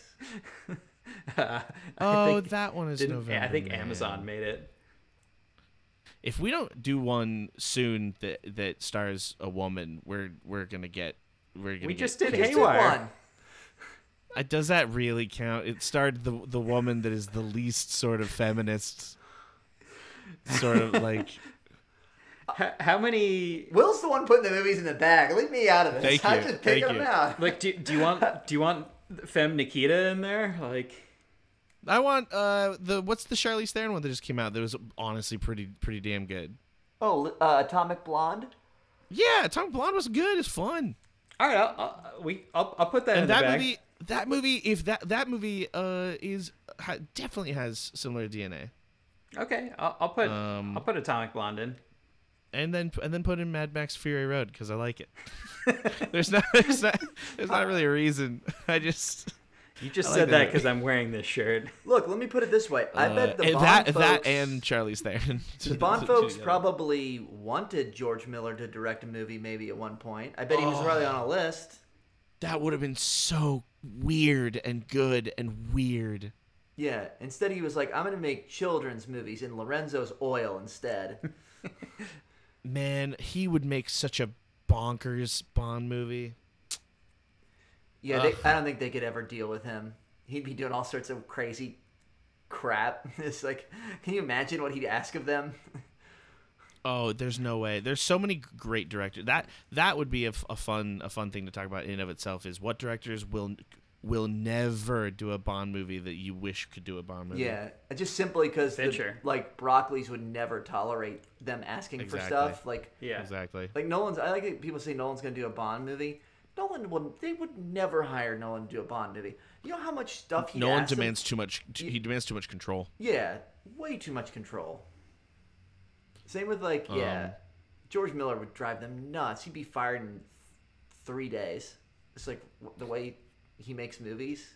I Oh, think- that one is didn't- November. I think Man. Amazon made it. If we don't do one soon that that stars a woman, we're we're gonna get we're gonna. We get just did We just did Haywire. one. Uh, does that really count? It starred the the woman that is the least sort of feminist, sort of like. H- how many? Will's the one putting the movies in the bag. Leave me out of this. Thank I'm you, just picking thank them you. out. Like, do, do you want do you want Femme Nikita in there? Like, I want uh the what's the Charlize Theron one that just came out that was honestly pretty pretty damn good. Oh, uh, Atomic Blonde. Yeah, Tom Blonde was good. It's fun. all right, I'll, I'll, we I'll, I'll put that in And the that bag. movie, that movie, if that that movie uh is ha, definitely has similar D N A. Okay, I'll, I'll put Um, I'll put Atomic Blonde in. And then and then put in Mad Max Fury Road because I like it. there's not there's not there's not really a reason. I just You just I like said that that movie. because I'm wearing this shirt. Look, let me put it this way. I uh, bet the and Bond that folks, that and Charlize Theron. the Bond Two folks together. probably wanted George Miller to direct a movie maybe at one point. I bet he was already on a list. That would have been so weird and good and weird. Yeah. Instead, he was like, I'm going to make children's movies in Lorenzo's Oil instead. Man, he would make such a bonkers Bond movie. Yeah, they, Ugh. I don't think they could ever deal with him. He'd be doing all sorts of crazy crap. It's like, can you imagine what he'd ask of them? Oh, there's no way. There's so many great directors. That that would be a, f- a fun a fun thing to talk about in and of itself. Is what directors will will never do a Bond movie that you wish could do a Bond movie. Yeah, just simply because Fincher. like Broccoli's would never tolerate them asking Exactly. for stuff. Like, Yeah. Exactly. like Nolan's. I like it, people say Nolan's going to do a Bond movie. Nolan wouldn't. They would never hire Nolan to do a Bond movie. You know how much stuff he Nolan asks him? demands too much. T- he demands too much control. Yeah, way too much control. Same with like yeah, Um, George Miller would drive them nuts. He'd be fired in three days. It's like w- the way he makes movies.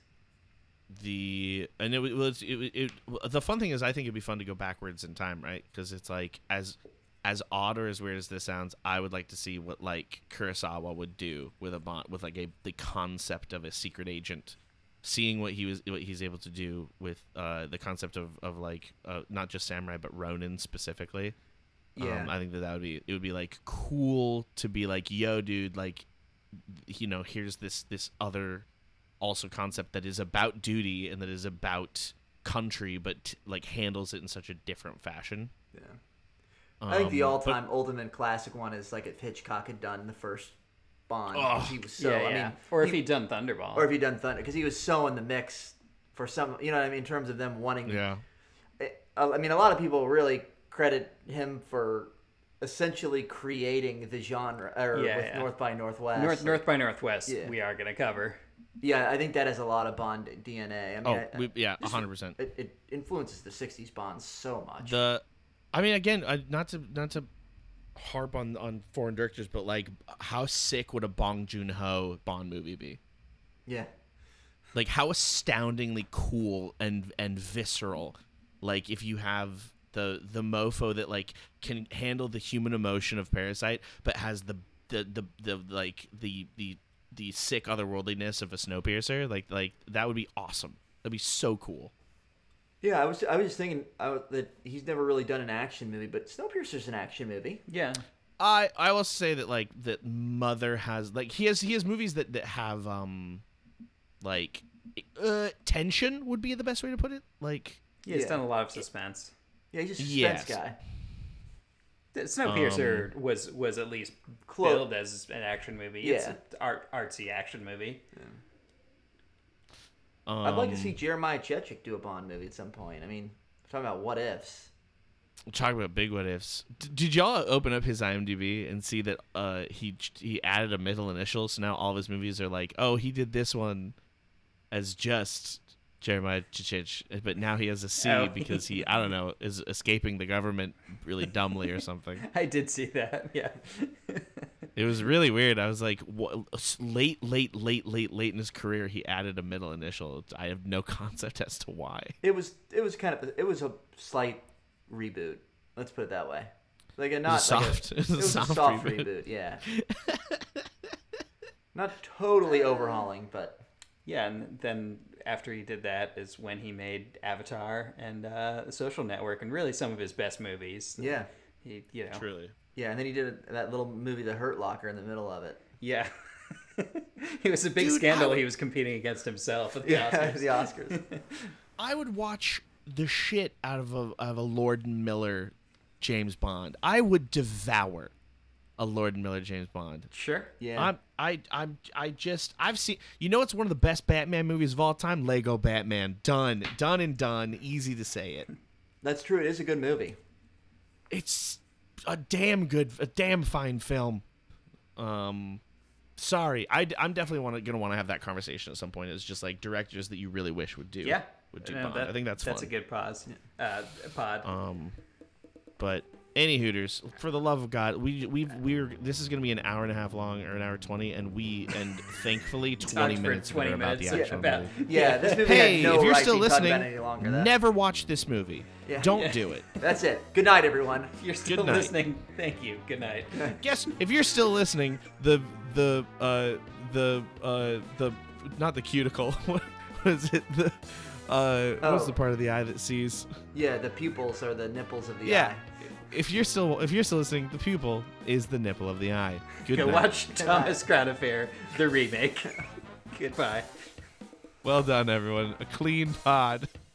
The and it was it, it, it the fun thing is I think it'd be fun to go backwards in time, right? Because it's like as as odd or as weird as this sounds, I would like to see what like Kurosawa would do with a Bond with like a the concept of a secret agent, seeing what he was what he's able to do with uh, the concept of of like uh, not just samurai but Ronin specifically. Yeah. Um, I think that that would be it would be like cool to be like, yo, dude, like, you know, here's this this other also concept that is about duty and that is about country, but like handles it in such a different fashion. Yeah. I think the Um, all-time ultimate classic one is like if Hitchcock had done the first Bond. 'cause Oh, he was so. yeah, I yeah. mean, or if he- he'd done Thunderball. or if he'd done Thunder, because he was so in the mix for some. You know what I mean? In terms of them wanting. But, yeah. I mean, a lot of people really credit him for essentially creating the genre, or Yeah, with yeah. North by Northwest. North Like, North by Northwest, Yeah. we are gonna cover. Yeah, I think that has a lot of Bond D N A. I mean, Oh, I- we, yeah, just- hundred percent. It, it influences the sixties Bond so much. The, I mean, again, uh, not to not to harp on on foreign directors, but like, how sick would a Bong Joon Ho Bond movie be? yeah. Like, how astoundingly cool and and visceral. Like, if you have the the mofo that like can handle the human emotion of Parasite, but has the the the, the like the the the sick otherworldliness of a Snowpiercer, like like that would be awesome. That'd be so cool. Yeah, I was I was just thinking I, was- that he's never really done an action movie, but Snowpiercer's an action movie. Yeah. I I will say that like that Mother has like he has he has movies that that have um like uh tension would be the best way to put it. Like Yeah, he's Yeah. done a lot of suspense. Yeah, he's a suspense Yes. guy. The Snowpiercer Um, was was at least Clo- billed as an action movie. It's Yeah. an art artsy action movie. um, I'd like to see Jeremiah Chechik do a Bond movie at some point. I mean, we're talking about what ifs. Talk about big what ifs. D- did y'all open up his IMDb and see that uh he he added a middle initial, so now all of his movies are like, oh, he did this one, as just Jeremiah Chichich, but now he has a C Oh. because he, I don't know, is escaping the government really dumbly or something. I did see that. Yeah. It was really weird. I was like, what, late, late, late, late, late in his career, he added a middle initial. I have no concept as to why. It was it was kind of it was a slight reboot. Let's put it that way. Like a not soft- like a, it was a it was soft a soft reboot. reboot. Yeah. Not totally overhauling, but Yeah, and then after he did that is when he made Avatar and uh, The Social Network, and really some of his best movies. yeah, He, you know, Truly. yeah. And then he did that little movie, The Hurt Locker, in the middle of it. yeah. It was a big Dude, scandal. I- He was competing against himself at the Yeah, Oscars. the Oscars. I would watch the shit out of a, of a Lord and Miller James Bond. I would devour a Lord and Miller James Bond. Sure. Yeah. I'm, I, I'm, I just, I've seen. You know, it's one of the best Batman movies of all time. Lego Batman, done, done and done. Easy to say it. That's true. It is a good movie. It's a damn good, a damn fine film. Um, sorry, I, I'm definitely want to gonna want to have that conversation at some point. It's just like directors that you really wish would do. Yeah. would do No, Bond. that- I think that's that's fun. a good pause. Uh, pod. Um, but any Hooters, for the love of God, we we we're this is gonna be an hour and a half long or an hour twenty, and we and thankfully twenty Talked for minutes twenty are about minutes the actual about movie. Yeah, this movie Hey, had no if you're right still being talked listening, about any longer. That- never watch this movie. Yeah. Don't Yeah. do it. That's it. Good night, everyone. If you're still night. listening, thank you. Good night. Guess if you're still listening, the the uh the uh the not the cuticle. What was it? The uh what's Oh. the part of the eye that sees? Yeah, the pupils are the nipples of the Yeah. eye. If you're still if you're still listening, the pupil is the nipple of the eye. Good Go night. watch Thomas Crown Affair, the remake. Goodbye. Well done, everyone. A clean pod.